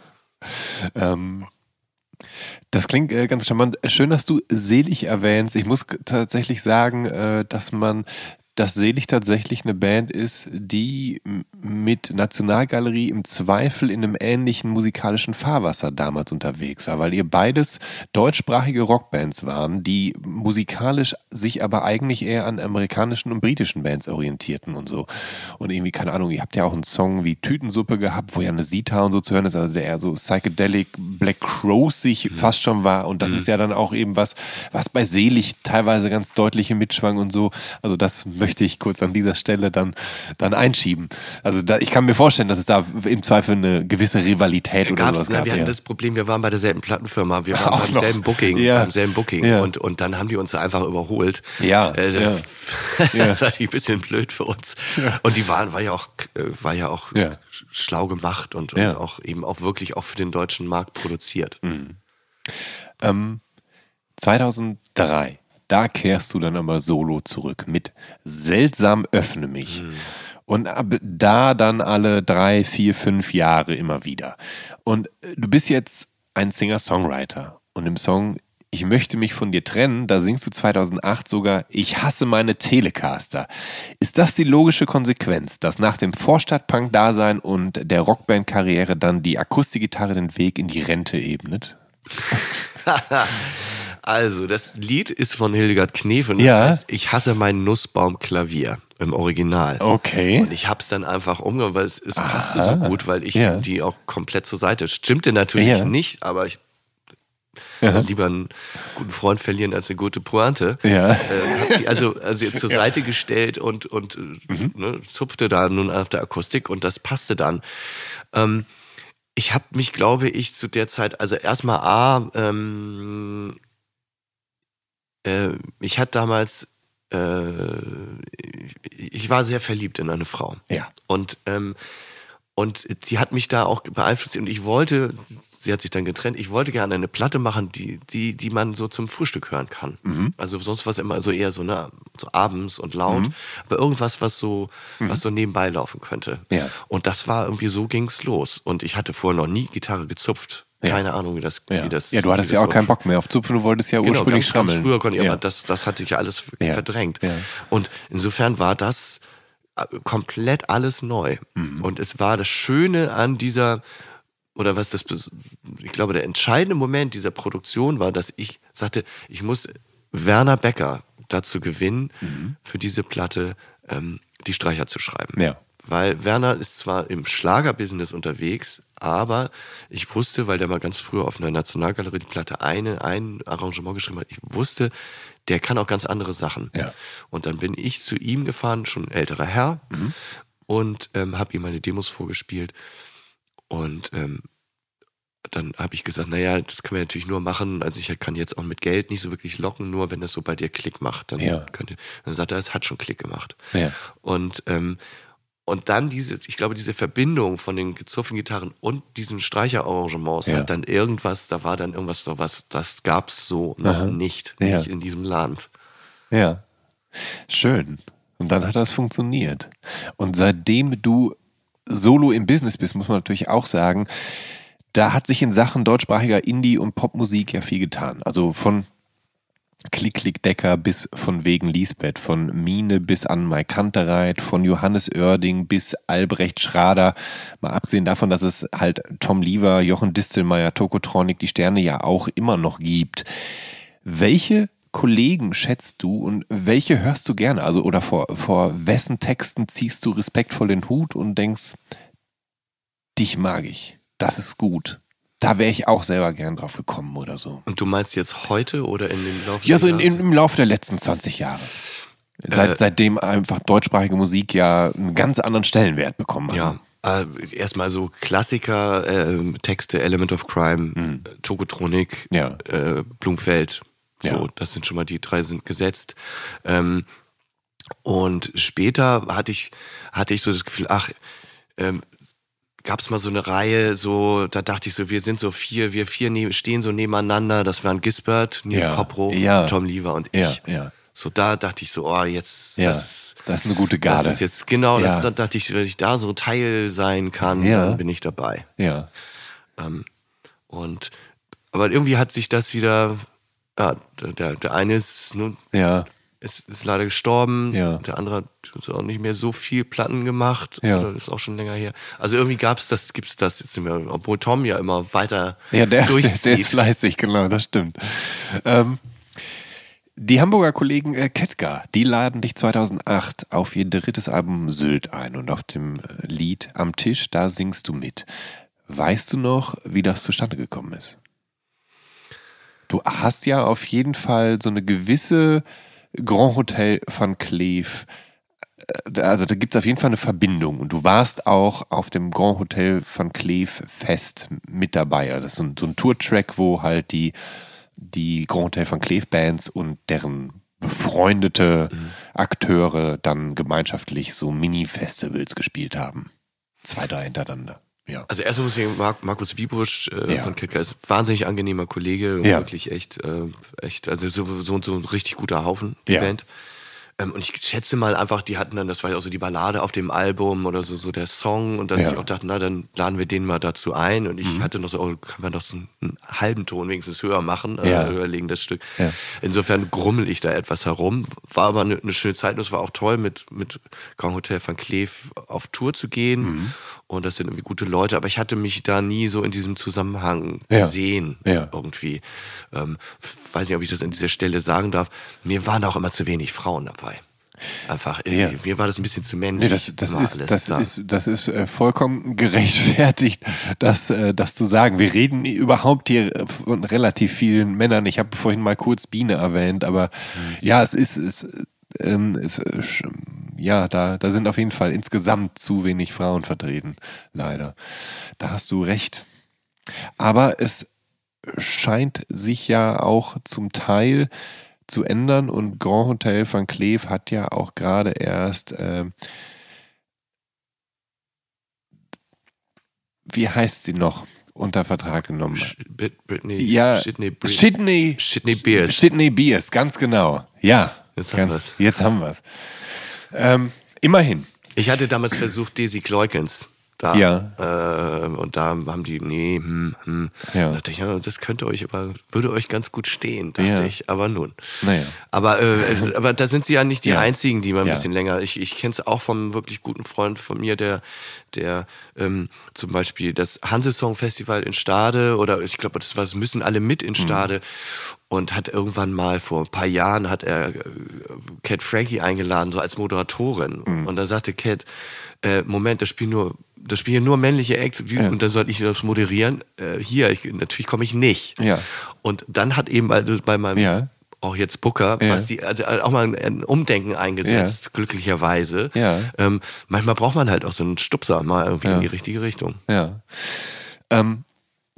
Ähm, das klingt äh, ganz charmant. Schön, dass du Selig erwähnst. Ich muss k- tatsächlich sagen, äh, dass man, dass Selig tatsächlich eine Band ist, die m- mit Nationalgalerie im Zweifel in einem ähnlichen musikalischen Fahrwasser damals unterwegs war, weil ihr beides deutschsprachige Rockbands waren, die musikalisch sich aber eigentlich eher an amerikanischen und britischen Bands orientierten und so. Und irgendwie, keine Ahnung, ihr habt ja auch einen Song wie Tütensuppe gehabt, wo ja eine Sita und so zu hören ist, also der eher so psychedelic, Black Crows-sich fast schon war. Und das ist ja dann auch eben was, was bei Selig teilweise ganz deutliche mitschwang und so. Also das möchte ich kurz an dieser Stelle dann, dann einschieben. Also da, ich kann mir vorstellen, dass es da im Zweifel eine gewisse Rivalität oder Gab's, sowas na, gab. wir hatten ja. das Problem, wir waren bei derselben Plattenfirma, wir waren Auch beim noch. selben Booking, Ja. beim selben Booking Ja. und, und dann haben die uns einfach überholt. Ja, Äh, ja. das, Ja. das war ein bisschen blöd für uns. Und die waren, war ja auch, äh, war ja auch Ja. schlau gemacht und, und Ja. auch eben auch wirklich auch für den deutschen Markt produziert. Ähm, zweitausenddrei, da kehrst du dann aber solo zurück mit Seltsam öffne mich. Und ab da dann alle drei, vier, fünf Jahre immer wieder. Und äh, du bist jetzt ein Singer-Songwriter. Und im Song Ich möchte mich von dir trennen, da singst du zweitausendacht sogar Ich hasse meine Telecaster. Ist das die logische Konsequenz, dass nach dem Vorstadtpunk-Dasein und der Rockband-Karriere dann die Akustikgitarre den Weg in die Rente ebnet? Also, das Lied ist von Hildegard Knef und das Ja. heißt, ich hasse mein Nussbaumklavier im Original. Okay. Und ich hab's dann einfach umgehauen, weil es, es passte so gut, weil ich Ja. die auch komplett zur Seite. Stimmte natürlich Ja. nicht, aber ich Ja. lieber einen guten Freund verlieren als eine gute Pointe. Ja. Äh, hab die also, also jetzt zur Seite gestellt und, und äh, ne, zupfte da nun auf der Akustik und das passte dann. Ähm, ich habe mich, glaube ich, zu der Zeit, also erstmal A, ähm, äh, ich hatte damals, äh, ich, ich war sehr verliebt in eine Frau. Ja. Und, ähm, und die hat mich da auch beeinflusst und ich wollte, sie hat sich dann getrennt, ich wollte gerne eine Platte machen, die, die, die man so zum Frühstück hören kann. Mhm. Also sonst war es immer so eher so, ne, so abends und laut, aber irgendwas, was so, was so nebenbei laufen könnte. Ja. Und das war irgendwie, so ging's los. Und ich hatte vorher noch nie Gitarre gezupft. Ja. Keine Ahnung, wie das, Ja. wie das ja, du hattest wie ja das auch keinen war. Bock mehr auf Zupfen, du wolltest ja Genau, ursprünglich ganz, ganz schrammeln. früher konnte ich, ja. aber das, das hatte ich ja alles Ja. verdrängt. Ja. Und insofern war das äh, komplett alles neu. Mhm. Und es war das Schöne an dieser, oder was das, bes- ich glaube, der entscheidende Moment dieser Produktion war, dass ich sagte, ich muss Werner Becker dazu gewinnen, für diese Platte ähm, die Streicher zu schreiben. Ja. Weil Werner ist zwar im Schlagerbusiness unterwegs, aber ich wusste, weil der mal ganz früher auf einer Nationalgalerie die Platte eine, ein Arrangement geschrieben hat, ich wusste, der kann auch ganz andere Sachen. Ja. Und dann bin ich zu ihm gefahren, schon ein älterer Herr, und ähm, habe ihm meine Demos vorgespielt. Und ähm, dann habe ich gesagt, naja, das können wir natürlich nur machen, also ich kann jetzt auch mit Geld nicht so wirklich locken, nur wenn das so bei dir Klick macht, dann ja. könnte, dann sagt er, es hat schon Klick gemacht. Ja. Und, ähm, und dann diese, ich glaube, diese Verbindung von den gezupften Gitarren und diesen Streicherarrangements ja. hat dann irgendwas, da war dann irgendwas, so was, das gab's so noch Aha. nicht, ja. nicht in diesem Land. Ja, schön. Und dann hat das funktioniert. Und seitdem du solo im Business bist, muss man natürlich auch sagen, da hat sich in Sachen deutschsprachiger Indie- und Popmusik ja viel getan. Also von Klick, Klick, Decker bis von wegen Lisbeth, von Mine bis an Mai Kantereit, von Johannes Oerding bis Albrecht Schrader. Mal abgesehen davon, dass es halt Tom Lever, Jochen Distelmeier, Tokotronic, die Sterne ja auch immer noch gibt. Welche Kollegen schätzt du und welche hörst du gerne? Also oder vor, vor wessen Texten ziehst du respektvoll den Hut und denkst, dich mag ich, das ist gut. Da wäre ich auch selber gern drauf gekommen oder so. Und du meinst jetzt heute oder in den Laufe Ja, so in, in, im Laufe der letzten zwanzig Jahre. Seit, äh, seitdem einfach deutschsprachige Musik ja einen ganz anderen Stellenwert bekommen hat. Ja. Äh, erstmal so Klassiker, äh, Texte, Element of Crime, mhm. Tokotronic, ja. äh, Blumfeld. So, ja. Das sind schon mal die drei sind gesetzt. Ähm, und später hatte ich, hatte ich so das Gefühl, ach, ähm, gab es mal so eine Reihe, so, da dachte ich so, wir sind so vier, wir vier ne- stehen so nebeneinander, das waren Gisbert, Nils ja. Koppro, ja. Tom Lever und ja. ich. Ja. So, da dachte ich so, oh, jetzt, ja. das, das ist eine gute Garde. Das ist jetzt, genau, ja. das, da dachte ich, wenn ich da so Teil sein kann, ja. dann bin ich dabei. Ja. Ähm, und, aber irgendwie hat sich das wieder, ja, der, der eine ist, nun, ja. ist, ist leider gestorben, ja. der andere hat auch nicht mehr so viel Platten gemacht, ja. das ist auch schon länger her. Also irgendwie gab's das, gibt's das jetzt nicht mehr, obwohl Tom ja immer weiter ja, der, durchzieht. Der, der ist fleißig, genau, das stimmt. Ähm, die Hamburger Kollegen äh, Ketka, die laden dich zweitausendacht auf ihr drittes Album Sylt ein und auf dem äh, Lied Am Tisch, da singst du mit. Weißt du noch, wie das zustande gekommen ist? Du hast ja auf jeden Fall so eine gewisse Grand Hotel Van Cleef, also da gibt es auf jeden Fall eine Verbindung und du warst auch auf dem Grand Hotel Van Cleef Fest mit dabei. Also das ist so ein, so ein Tour-Track, wo halt die, die Grand Hotel Van Cleef Bands und deren befreundete mhm. Akteure dann gemeinschaftlich so Mini-Festivals gespielt haben. Zwei, drei hintereinander. Ja. Also erstmal muss ich sagen, Mark, Markus Wiebusch äh, ja. von Ketka ist ein wahnsinnig angenehmer Kollege, ja. wirklich echt, äh, echt, also so, so, so ein richtig guter Haufen, die ja. Band. Ähm, und ich schätze mal einfach, die hatten dann, das war ja auch so die Ballade auf dem Album oder so, so der Song und dass ja. ich auch dachte, na dann laden wir den mal dazu ein und ich mhm. hatte noch so, oh, kann man doch so einen, einen halben Ton wenigstens höher machen, ja. äh, höher legen das Stück. Ja. Insofern grummel ich da etwas herum, war aber eine, eine schöne Zeit und es war auch toll mit, mit Grand Hotel Van Cleef auf Tour zu gehen. Mhm. Und das sind irgendwie gute Leute, aber ich hatte mich da nie so in diesem Zusammenhang ja. gesehen, ja. irgendwie. Ähm, weiß nicht, ob ich das an dieser Stelle sagen darf. Mir waren auch immer zu wenig Frauen dabei. Einfach, ja. mir war das ein bisschen zu männlich. Nee, das, das, ist, alles das, da. ist, das ist äh, vollkommen gerechtfertigt, das, äh, das zu sagen. Wir reden überhaupt hier von relativ vielen Männern. Ich habe vorhin mal kurz Biene erwähnt, aber mhm. ja, es ist... Es, ähm, es, äh, ja, da, da sind auf jeden Fall insgesamt zu wenig Frauen vertreten, leider. Da hast du recht. Aber es scheint sich ja auch zum Teil zu ändern und Grand Hotel Van Cleef hat ja auch gerade erst, äh, wie heißt sie noch, unter Vertrag genommen? Britney, ja, Sydney, Sydney, Sydney Beers. Sydney Beers, ganz genau. Ja, jetzt ganz, haben wir es. Jetzt haben wir es. Ähm, immerhin. Ich hatte damals versucht, Daisy Kleukens da. Ja. Äh, und da haben die, nee, hm, hm. Ja. Da dachte ich, ja, das könnte euch aber, würde euch ganz gut stehen, dachte ja. ich. Aber nun. Naja. Aber, äh, aber da sind sie ja nicht die ja. einzigen, die mal ein ja. bisschen länger. Ich, ich kenne es auch vom wirklich guten Freund von mir, der, der ähm, zum Beispiel das Hanse-Song-Festival in Stade oder ich glaube, das war, es müssen alle mit in Stade. Mhm. Und hat irgendwann mal vor ein paar Jahren hat er äh, Cat Frankie eingeladen, so als Moderatorin. Mhm. Und da sagte Cat, äh, Moment, das spielen nur, das spielen nur männliche Acts wie, ja. und dann soll ich das moderieren. Äh, hier, ich, natürlich komme ich nicht. Ja. Und dann hat eben bei, bei meinem ja. auch jetzt Booker, ja. was die, also auch mal ein Umdenken eingesetzt, ja. glücklicherweise. Ja. Ähm, manchmal braucht man halt auch so einen Stupser mal irgendwie ja. in die richtige Richtung. Ja. Ähm,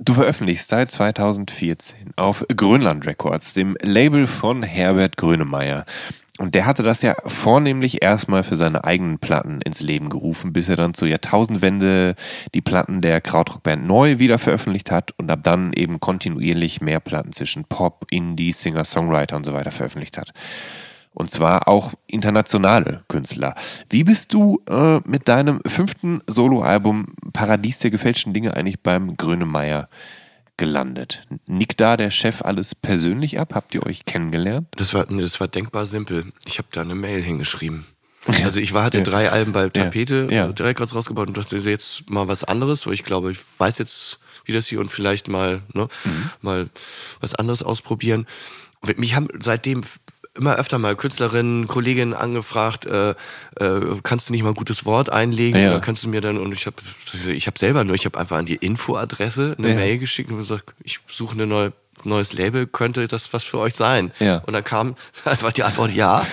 Du veröffentlichst seit zweitausendvierzehn auf Grönland Records, dem Label von Herbert Grönemeyer. Und der hatte das ja vornehmlich erstmal für seine eigenen Platten ins Leben gerufen, bis er dann zur Jahrtausendwende die Platten der Krautrock-Band Neu wieder veröffentlicht hat und ab dann eben kontinuierlich mehr Platten zwischen Pop, Indie, Singer, Songwriter und so weiter veröffentlicht hat. Und zwar auch internationale Künstler. Wie bist du äh, mit deinem fünften Soloalbum Paradies der gefälschten Dinge eigentlich beim Grönemeyer gelandet? Nickt da der Chef alles persönlich ab? Habt ihr euch kennengelernt? Das war, das war denkbar simpel. Ich habe da eine Mail hingeschrieben. Also ich war, hatte ja. drei Alben bei Tapete, ja. Ja. direkt gerade rausgebaut und dachte jetzt mal was anderes, weil ich glaube, ich weiß jetzt, wie das hier und vielleicht mal, ne, mhm. mal was anderes ausprobieren. Mich haben seitdem immer öfter mal Künstlerinnen, Kolleginnen angefragt, äh, äh, kannst du nicht mal ein gutes Wort einlegen? Ja. Oder kannst du mir dann, und ich habe ich hab selber nur, ich habe einfach an die Infoadresse eine ja. Mail geschickt und gesagt, ich suche eine neue neues Label, könnte das was für euch sein? Ja. Und dann kam einfach die Antwort ja.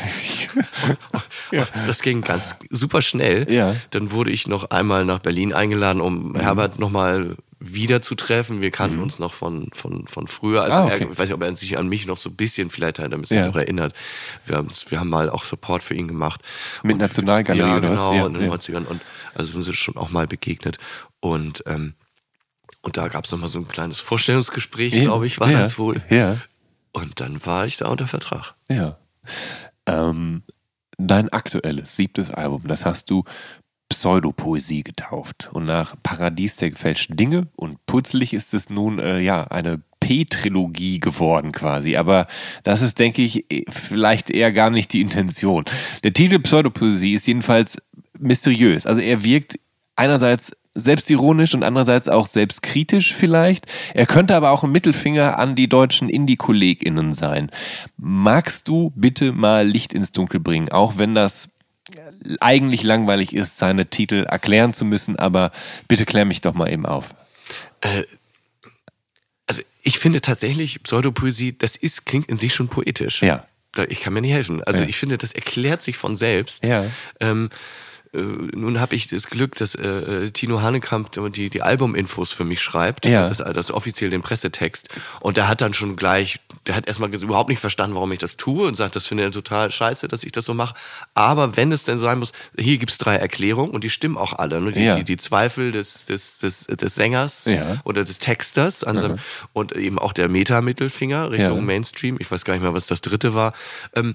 ja. Das ging ganz super schnell. Ja. Dann wurde ich noch einmal nach Berlin eingeladen, um mhm. Herbert nochmal wieder zu treffen. Wir kannten mhm. uns noch von, von, von früher. Also ah, okay. er, ich weiß nicht, ob er sich an mich noch so ein bisschen vielleicht hat, damit ja. sich noch erinnert. Wir haben, wir haben mal auch Support für ihn gemacht. Mit und, Nationalgalerie ja, oder genau, was? Ja, in den ja. neunzigern. Und also sind sie schon auch mal begegnet. Und ähm, Und da gab es nochmal so ein kleines Vorstellungsgespräch, ja, glaube ich, war ja, das wohl. Ja. Und dann war ich da unter Vertrag. Ja. Ähm, dein aktuelles, siebtes Album, das hast du Pseudopoesie getauft. Und nach Paradies der gefälschten Dinge und putzlig ist es nun, äh, ja, eine P-Trilogie geworden quasi. Aber das ist, denke ich, vielleicht eher gar nicht die Intention. Der Titel Pseudopoesie ist jedenfalls mysteriös. Also er wirkt einerseits selbstironisch und andererseits auch selbstkritisch vielleicht. Er könnte aber auch ein Mittelfinger an die deutschen Indie-KollegInnen sein. Magst du bitte mal Licht ins Dunkel bringen, auch wenn das eigentlich langweilig ist, seine Titel erklären zu müssen, aber bitte klär mich doch mal eben auf. Äh, also ich finde tatsächlich Pseudopoesie, das ist, klingt in sich schon poetisch. Ja. Ich kann mir nicht helfen. Also ja. ich finde, das erklärt sich von selbst. Ja. Ähm, Äh, nun habe ich das Glück, dass äh, Tino Hanekamp die, die Albuminfos für mich schreibt, ja. das, das offiziell den Pressetext. Und der hat dann schon gleich, der hat erstmal überhaupt nicht verstanden, warum ich das tue und sagt, das finde er total scheiße, dass ich das so mache. Aber wenn es denn sein muss, hier gibt's drei Erklärungen und die stimmen auch alle. Ne? Die, ja. die, die Zweifel des, des, des, des Sängers ja. oder des Texters an seinem, und eben auch der Meta-Mittelfinger Richtung ja. Mainstream. Ich weiß gar nicht mehr, was das dritte war. Ähm,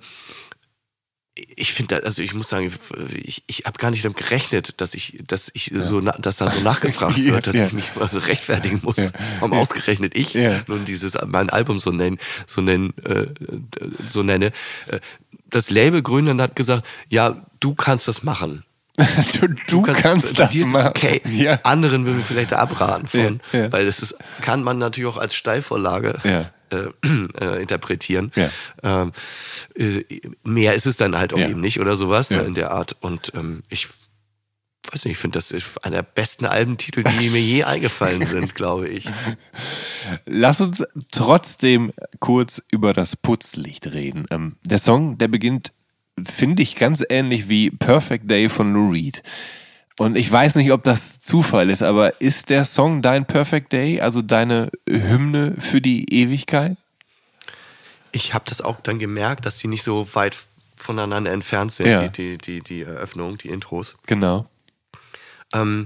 Ich finde, also ich muss sagen, ich, ich habe gar nicht damit gerechnet, dass ich, dass ich ja. so, dass da so nachgefragt ja, wird, dass ja. ich mich mal rechtfertigen muss. Ja. Warum ja. ausgerechnet ich ja. nun dieses mein Album so nennen, so nennen, äh, so nenne. Das Label Grönland hat gesagt, ja, du kannst das machen. du, du, du kannst, kannst das machen. Okay. Ja. Anderen würden wir vielleicht da abraten von, ja. Ja. weil das ist, kann man natürlich auch als Steilvorlage ja. äh, äh, interpretieren. Ja. Ähm, äh, mehr ist es dann halt auch ja. eben nicht oder sowas ja. ne, in der Art. Und ähm, ich weiß nicht, ich finde, das ist einer der besten Albentitel, die mir je eingefallen sind, glaube ich. Lass uns trotzdem kurz über das Putzlicht reden. Ähm, der Song, der beginnt, finde ich, ganz ähnlich wie Perfect Day von Lou Reed. Und ich weiß nicht, ob das Zufall ist, aber ist der Song dein Perfect Day, also deine Hymne für die Ewigkeit? Ich habe das auch dann gemerkt, dass die nicht so weit voneinander entfernt sind, ja. die, die, die, die Eröffnung, die Intros. Genau. Ähm,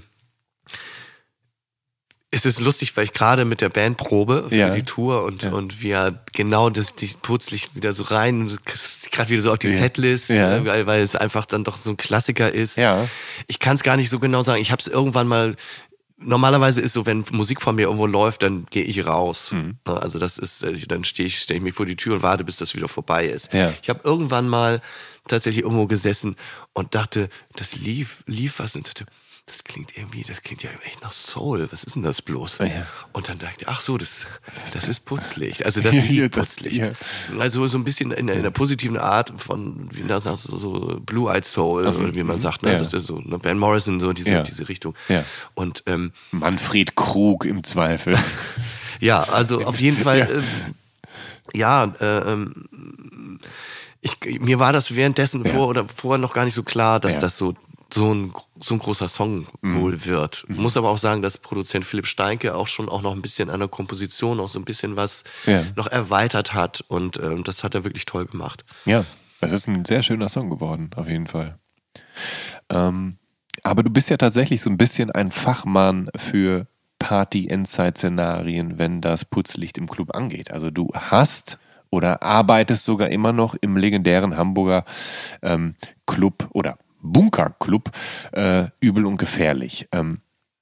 es ist lustig, weil ich gerade mit der Band probe für ja. die Tour und, ja. und wir genau das die Putzlicht wieder so rein, gerade wieder so auf die ja. Setlist, ja. weil, weil es einfach dann doch so ein Klassiker ist. Ja. Ich kann es gar nicht so genau sagen. Ich habe es irgendwann mal, normalerweise ist so, wenn Musik von mir irgendwo läuft, dann gehe ich raus. Mhm. Also das ist, dann stehe ich, stelle ich mich vor die Tür und warte, bis das wieder vorbei ist. Ja. Ich habe irgendwann mal tatsächlich irgendwo gesessen und dachte, das lief, lief was und dachte, das klingt irgendwie, das klingt ja echt nach Soul. Was ist denn das bloß? Oh ja. Und dann dachte ich, ach so, das, das ist Putzlicht. Also das Lied Putzlicht. Ja. Also so ein bisschen in, in einer positiven Art von, wie das, so Blue-Eyed Soul, oder wie man sagt. Ne? Ja. Das ist so, ne? Van Morrison, so diese, ja. diese Richtung. Ja. Und ähm, Manfred Krug im Zweifel. Ja, also auf jeden Fall, ja, ähm, ja äh, ähm, ich, mir war das währenddessen ja. vor oder vorher noch gar nicht so klar, dass ja. das so so ein, so ein großer Song mhm. wohl wird. Mhm. Muss aber auch sagen, dass Produzent Philipp Steinke auch schon auch noch ein bisschen an der Komposition auch so ein bisschen was ja. noch erweitert hat und ähm, das hat er wirklich toll gemacht. Ja, es ist ein sehr schöner Song geworden, auf jeden Fall. Ähm, aber du bist ja tatsächlich so ein bisschen ein Fachmann für Party-Endzeit-Szenarien, wenn das Putzlicht im Club angeht. Also du hast oder arbeitest sogar immer noch im legendären Hamburger ähm, Club oder Bunkerclub, äh, übel und gefährlich. Ähm,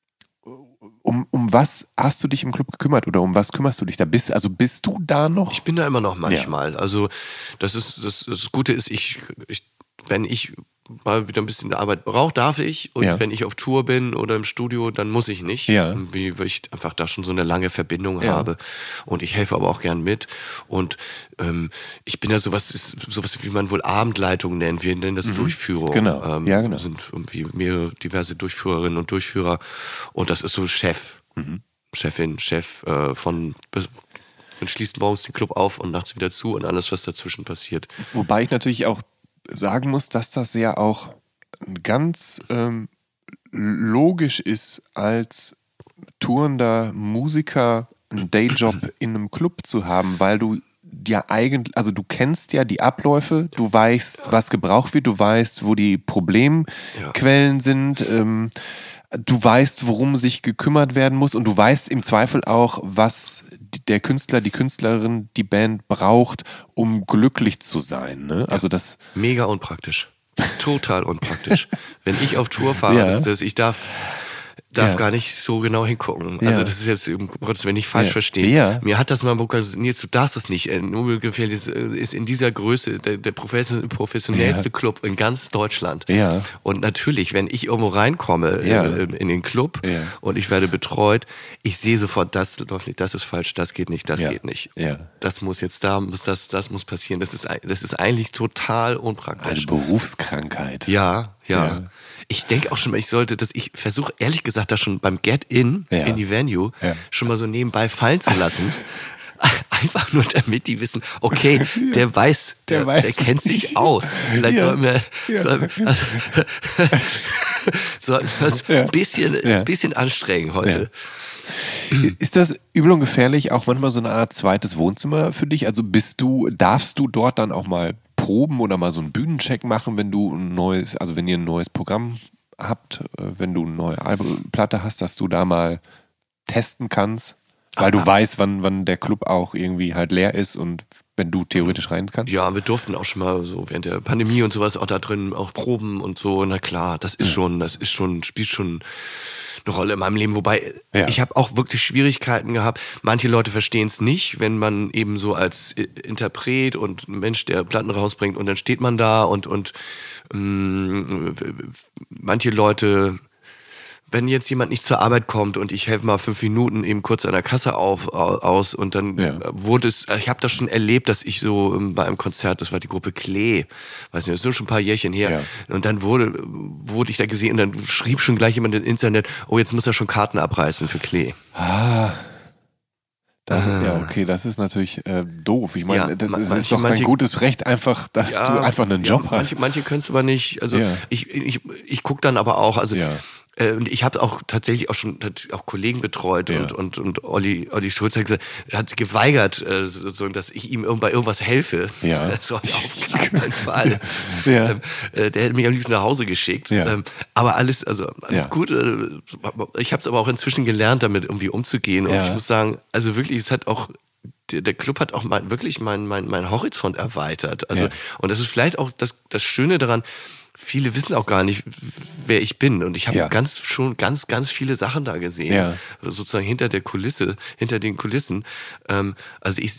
um, um was hast du dich im Club gekümmert oder um was kümmerst du dich da? Bist, also bist du da noch? Ich bin da immer noch manchmal. Ja. Also das ist das, das Gute ist, ich, ich wenn ich mal wieder ein bisschen Arbeit brauche, darf ich. Und ja. wenn ich auf Tour bin oder im Studio, dann muss ich nicht. Ja. Wie, weil ich einfach da schon so eine lange Verbindung ja. habe. Und ich helfe aber auch gern mit. Und ähm, ich bin ja sowas, sowas, wie man wohl Abendleitung nennt. Wir nennen das mhm. Durchführung. Genau. Ähm, ja, genau. sind irgendwie mehrere diverse Durchführerinnen und Durchführer. Und das ist so Chef. Mhm. Chefin, Chef äh, von... Man schließt morgens den Club auf und nachts wieder zu und alles, was dazwischen passiert. Wobei ich natürlich auch sagen muss, dass das ja auch ganz ähm, logisch ist, als tourender Musiker einen Dayjob in einem Club zu haben, weil du ja eigentlich, also du kennst ja die Abläufe, du weißt, was gebraucht wird, du weißt, wo die Problemquellen ja. sind, ähm, du weißt, worum sich gekümmert werden muss und du weißt im Zweifel auch, was der Künstler, die Künstlerin, die Band braucht, um glücklich zu sein. Ne? Also das mega unpraktisch. Total unpraktisch. Wenn ich auf Tour fahre, ja. das, das, ich darf, darf ja. gar nicht so genau hingucken. Also ja. das ist jetzt, um Gottes Willen, nicht falsch ja. verstehen. Ja. Mir hat das mal gesagt, Nils, du darfst es nicht. Nur gefällt, ist in dieser Größe der, der professionellste ja. Club in ganz Deutschland. Ja. Und natürlich, wenn ich irgendwo reinkomme ja. in, in den Club ja. und ich werde betreut, ich sehe sofort, das läuft nicht, das ist falsch, das geht nicht, das ja. geht nicht. Ja. Das muss jetzt da, muss das, das muss passieren. Das ist, das ist eigentlich total unpraktisch. Eine Berufskrankheit. Ja, ja. ja. Ich denke auch schon mal, ich sollte das, ich versuche ehrlich gesagt, das schon beim Get-In ja. in die Venue ja. schon mal so nebenbei fallen zu lassen. Einfach nur, damit die wissen, okay, der weiß, der, der, weiß der kennt sich aus. Vielleicht ja. sollten wir, ja. soll, also, sollten wir uns ja. ein bisschen, ja. bisschen anstrengen heute. Ja. Ist das übel und gefährlich auch manchmal so eine Art zweites Wohnzimmer für dich? Also bist du, darfst du dort dann auch mal proben oder mal so einen Bühnencheck machen, wenn du ein neues, also wenn ihr ein neues Programm habt, wenn du eine neue Albumplatte hast, dass du da mal testen kannst? Weil du weißt, wann, wann der Club auch irgendwie halt leer ist und wenn du theoretisch rein kannst? Ja, wir durften auch schon mal so während der Pandemie und sowas auch da drin auch proben und so. Na klar, das ist schon, das ist schon, spielt schon eine Rolle in meinem Leben. Wobei, ja. ich habe auch wirklich Schwierigkeiten gehabt. Manche Leute verstehen es nicht, wenn man eben so als Interpret und Mensch, der Platten rausbringt und dann steht man da und, und mh, manche Leute... Wenn jetzt jemand nicht zur Arbeit kommt und ich helfe mal fünf Minuten eben kurz an der Kasse auf, aus und dann ja. wurde es, ich habe das schon erlebt, dass ich so bei einem Konzert, das war die Gruppe Klee, weiß nicht, das ist schon ein paar Jährchen her, ja. und dann wurde, wurde ich da gesehen und dann schrieb schon gleich jemand im Internet, oh, jetzt muss er schon Karten abreißen für Klee. Ah. Das, ah. Ja, okay, das ist natürlich äh, doof. Ich meine, ja, das, das manche, ist doch manche, dein gutes Recht einfach, dass ja, du einfach einen Job ja, hast. Manche, manche können es aber nicht, also ja. ich, ich, ich gucke dann aber auch, also ja. Und ich habe auch tatsächlich auch schon auch Kollegen betreut ja. und und und Olli Olli Schulz hat gesagt, er hat geweigert, so, dass ich ihm bei irgendwas helfe. Ja. So auf keinen Fall. Ja. Ähm, der hätte mich am liebsten nach Hause geschickt. Ja. Ähm, aber alles, also alles ja. gut. Ich habe es aber auch inzwischen gelernt, damit irgendwie umzugehen. Und ja. ich muss sagen, also wirklich, es hat auch Der, der Club hat auch mein, wirklich meinen mein, mein Horizont erweitert. Also, ja. und das ist vielleicht auch das, das Schöne daran, viele wissen auch gar nicht, wer ich bin. Und ich habe ja. ganz schon ganz, ganz viele Sachen da gesehen. Ja. Sozusagen hinter der Kulisse, hinter den Kulissen. Ähm, also ich,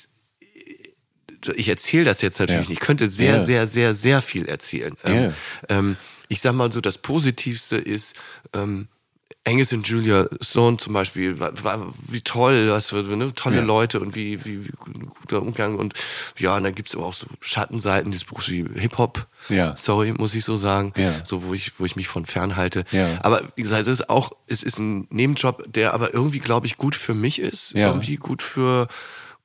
ich erzähle das jetzt natürlich ja. nicht. Ich könnte sehr, ja. sehr, sehr, sehr viel erzählen. Ja. Ähm, ähm, ich sag mal so, das Positivste ist, ähm, Angus und Julia Stone zum Beispiel, war, war wie toll, was für ne, tolle ja. Leute und wie, wie, wie guter Umgang und ja, und dann gibt's aber auch so Schattenseiten dieses Buchs wie Hip-Hop, ja. sorry, muss ich so sagen, ja. so wo ich, wo ich mich von fernhalte. Ja. Aber wie gesagt, es ist auch, es ist ein Nebenjob, der aber irgendwie, glaube ich, gut für mich ist, ja. irgendwie gut für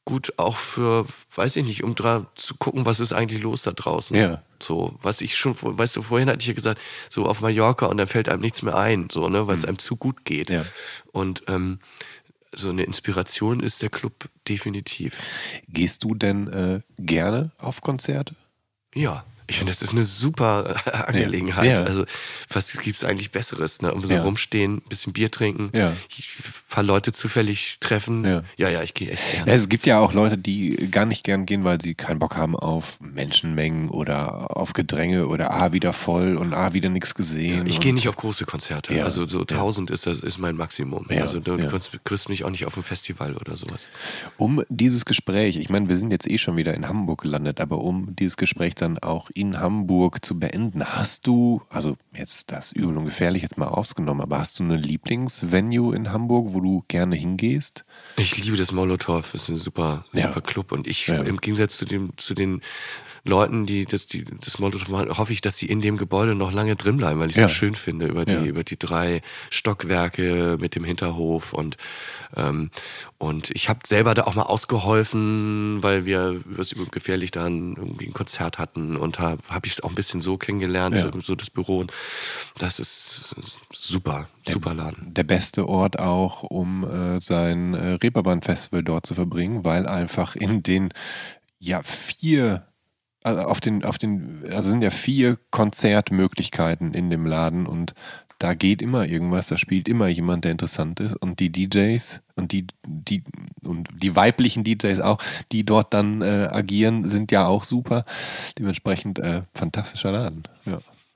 gut auch für, weiß ich nicht, um dran zu gucken, was ist eigentlich los da draußen. Ja. So, was ich schon, weißt du, vorhin hatte ich ja gesagt, so auf Mallorca und dann fällt einem nichts mehr ein, so, ne, weil es mhm. einem zu gut geht. Ja. Und ähm, so eine Inspiration ist der Club definitiv. Gehst du denn äh, gerne auf Konzerte? Ja. Ich finde, das ist eine super Angelegenheit. Ja, ja. Also, was gibt es eigentlich Besseres? Ne? Um so ja. rumstehen, ein bisschen Bier trinken, ja. ein paar Leute zufällig treffen. Ja, ja, ja ich gehe echt gerne. Ja, es gibt ja auch Leute, die gar nicht gern gehen, weil sie keinen Bock haben auf Menschenmengen oder auf Gedränge oder ah, wieder voll und ah, wieder nichts gesehen. Ja, ich gehe nicht auf große Konzerte. Ja. Also so tausend ja. ist, das, ist mein Maximum. Ja. Also du ja. kriegst mich auch nicht auf ein Festival oder sowas. Um dieses Gespräch, ich meine, wir sind jetzt eh schon wieder in Hamburg gelandet, aber um dieses Gespräch dann auch in Hamburg zu beenden, hast du, also jetzt das übel und gefährlich jetzt mal ausgenommen, aber hast du eine Lieblingsvenue in Hamburg, wo du gerne hingehst? Ich liebe das Molotow, ist ein super, ja. super Club und ich, ja. im Gegensatz zu dem, zu den Leuten, die das, die, das Molotow machen, hoffe ich, dass sie in dem Gebäude noch lange drin bleiben, weil ich es ja. so schön finde, über die, ja. über die drei Stockwerke mit dem Hinterhof und, ähm, und ich habe selber da auch mal ausgeholfen, weil wir was über gefährlich dann irgendwie ein Konzert hatten und habe hab ich es auch ein bisschen so kennengelernt, ja. so das Büro. Und das ist super, der, super Laden. Der beste Ort auch, um äh, sein äh, Reeperbahn-Festival dort zu verbringen, weil einfach in den ja vier Also auf den, auf den, also sind ja vier Konzertmöglichkeiten in dem Laden und da geht immer irgendwas, da spielt immer jemand, der interessant ist und die D Js und die, die, und die weiblichen D Js auch, die dort dann äh, agieren, sind ja auch super. Dementsprechend äh, fantastischer Laden. Ja.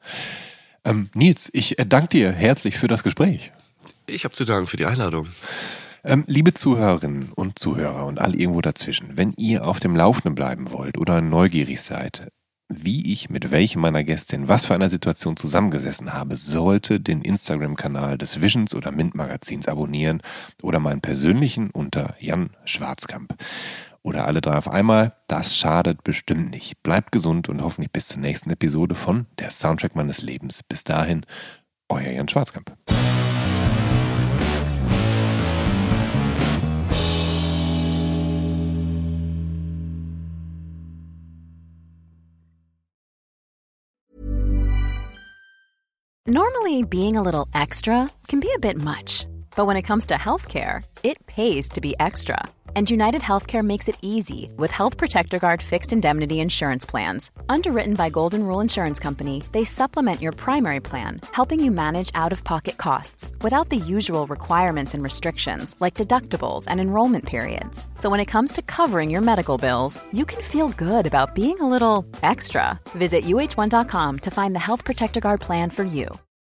Ähm, Nils, ich äh, danke dir herzlich für das Gespräch. Ich habe zu danken für die Einladung. Ähm, liebe Zuhörerinnen und Zuhörer und all irgendwo dazwischen, wenn ihr auf dem Laufenden bleiben wollt oder neugierig seid, wie ich mit welchem meiner Gästin was für einer Situation zusammengesessen habe, sollte den Instagram-Kanal des Visions oder Mint-Magazins abonnieren oder meinen persönlichen unter Jan Schwarzkamp. Oder alle drei auf einmal, das schadet bestimmt nicht. Bleibt gesund und hoffentlich bis zur nächsten Episode von Der Soundtrack meines Lebens. Bis dahin, euer Jan Schwarzkamp. Normally, being a little extra can be a bit much, but when it comes to healthcare, it pays to be extra. And United Healthcare makes it easy with Health Protector Guard fixed indemnity insurance plans. Underwritten by Golden Rule Insurance Company, they supplement your primary plan, helping you manage out-of-pocket costs without the usual requirements and restrictions like deductibles and enrollment periods. So when it comes to covering your medical bills, you can feel good about being a little extra. Visit U H one dot com to find the Health Protector Guard plan for you.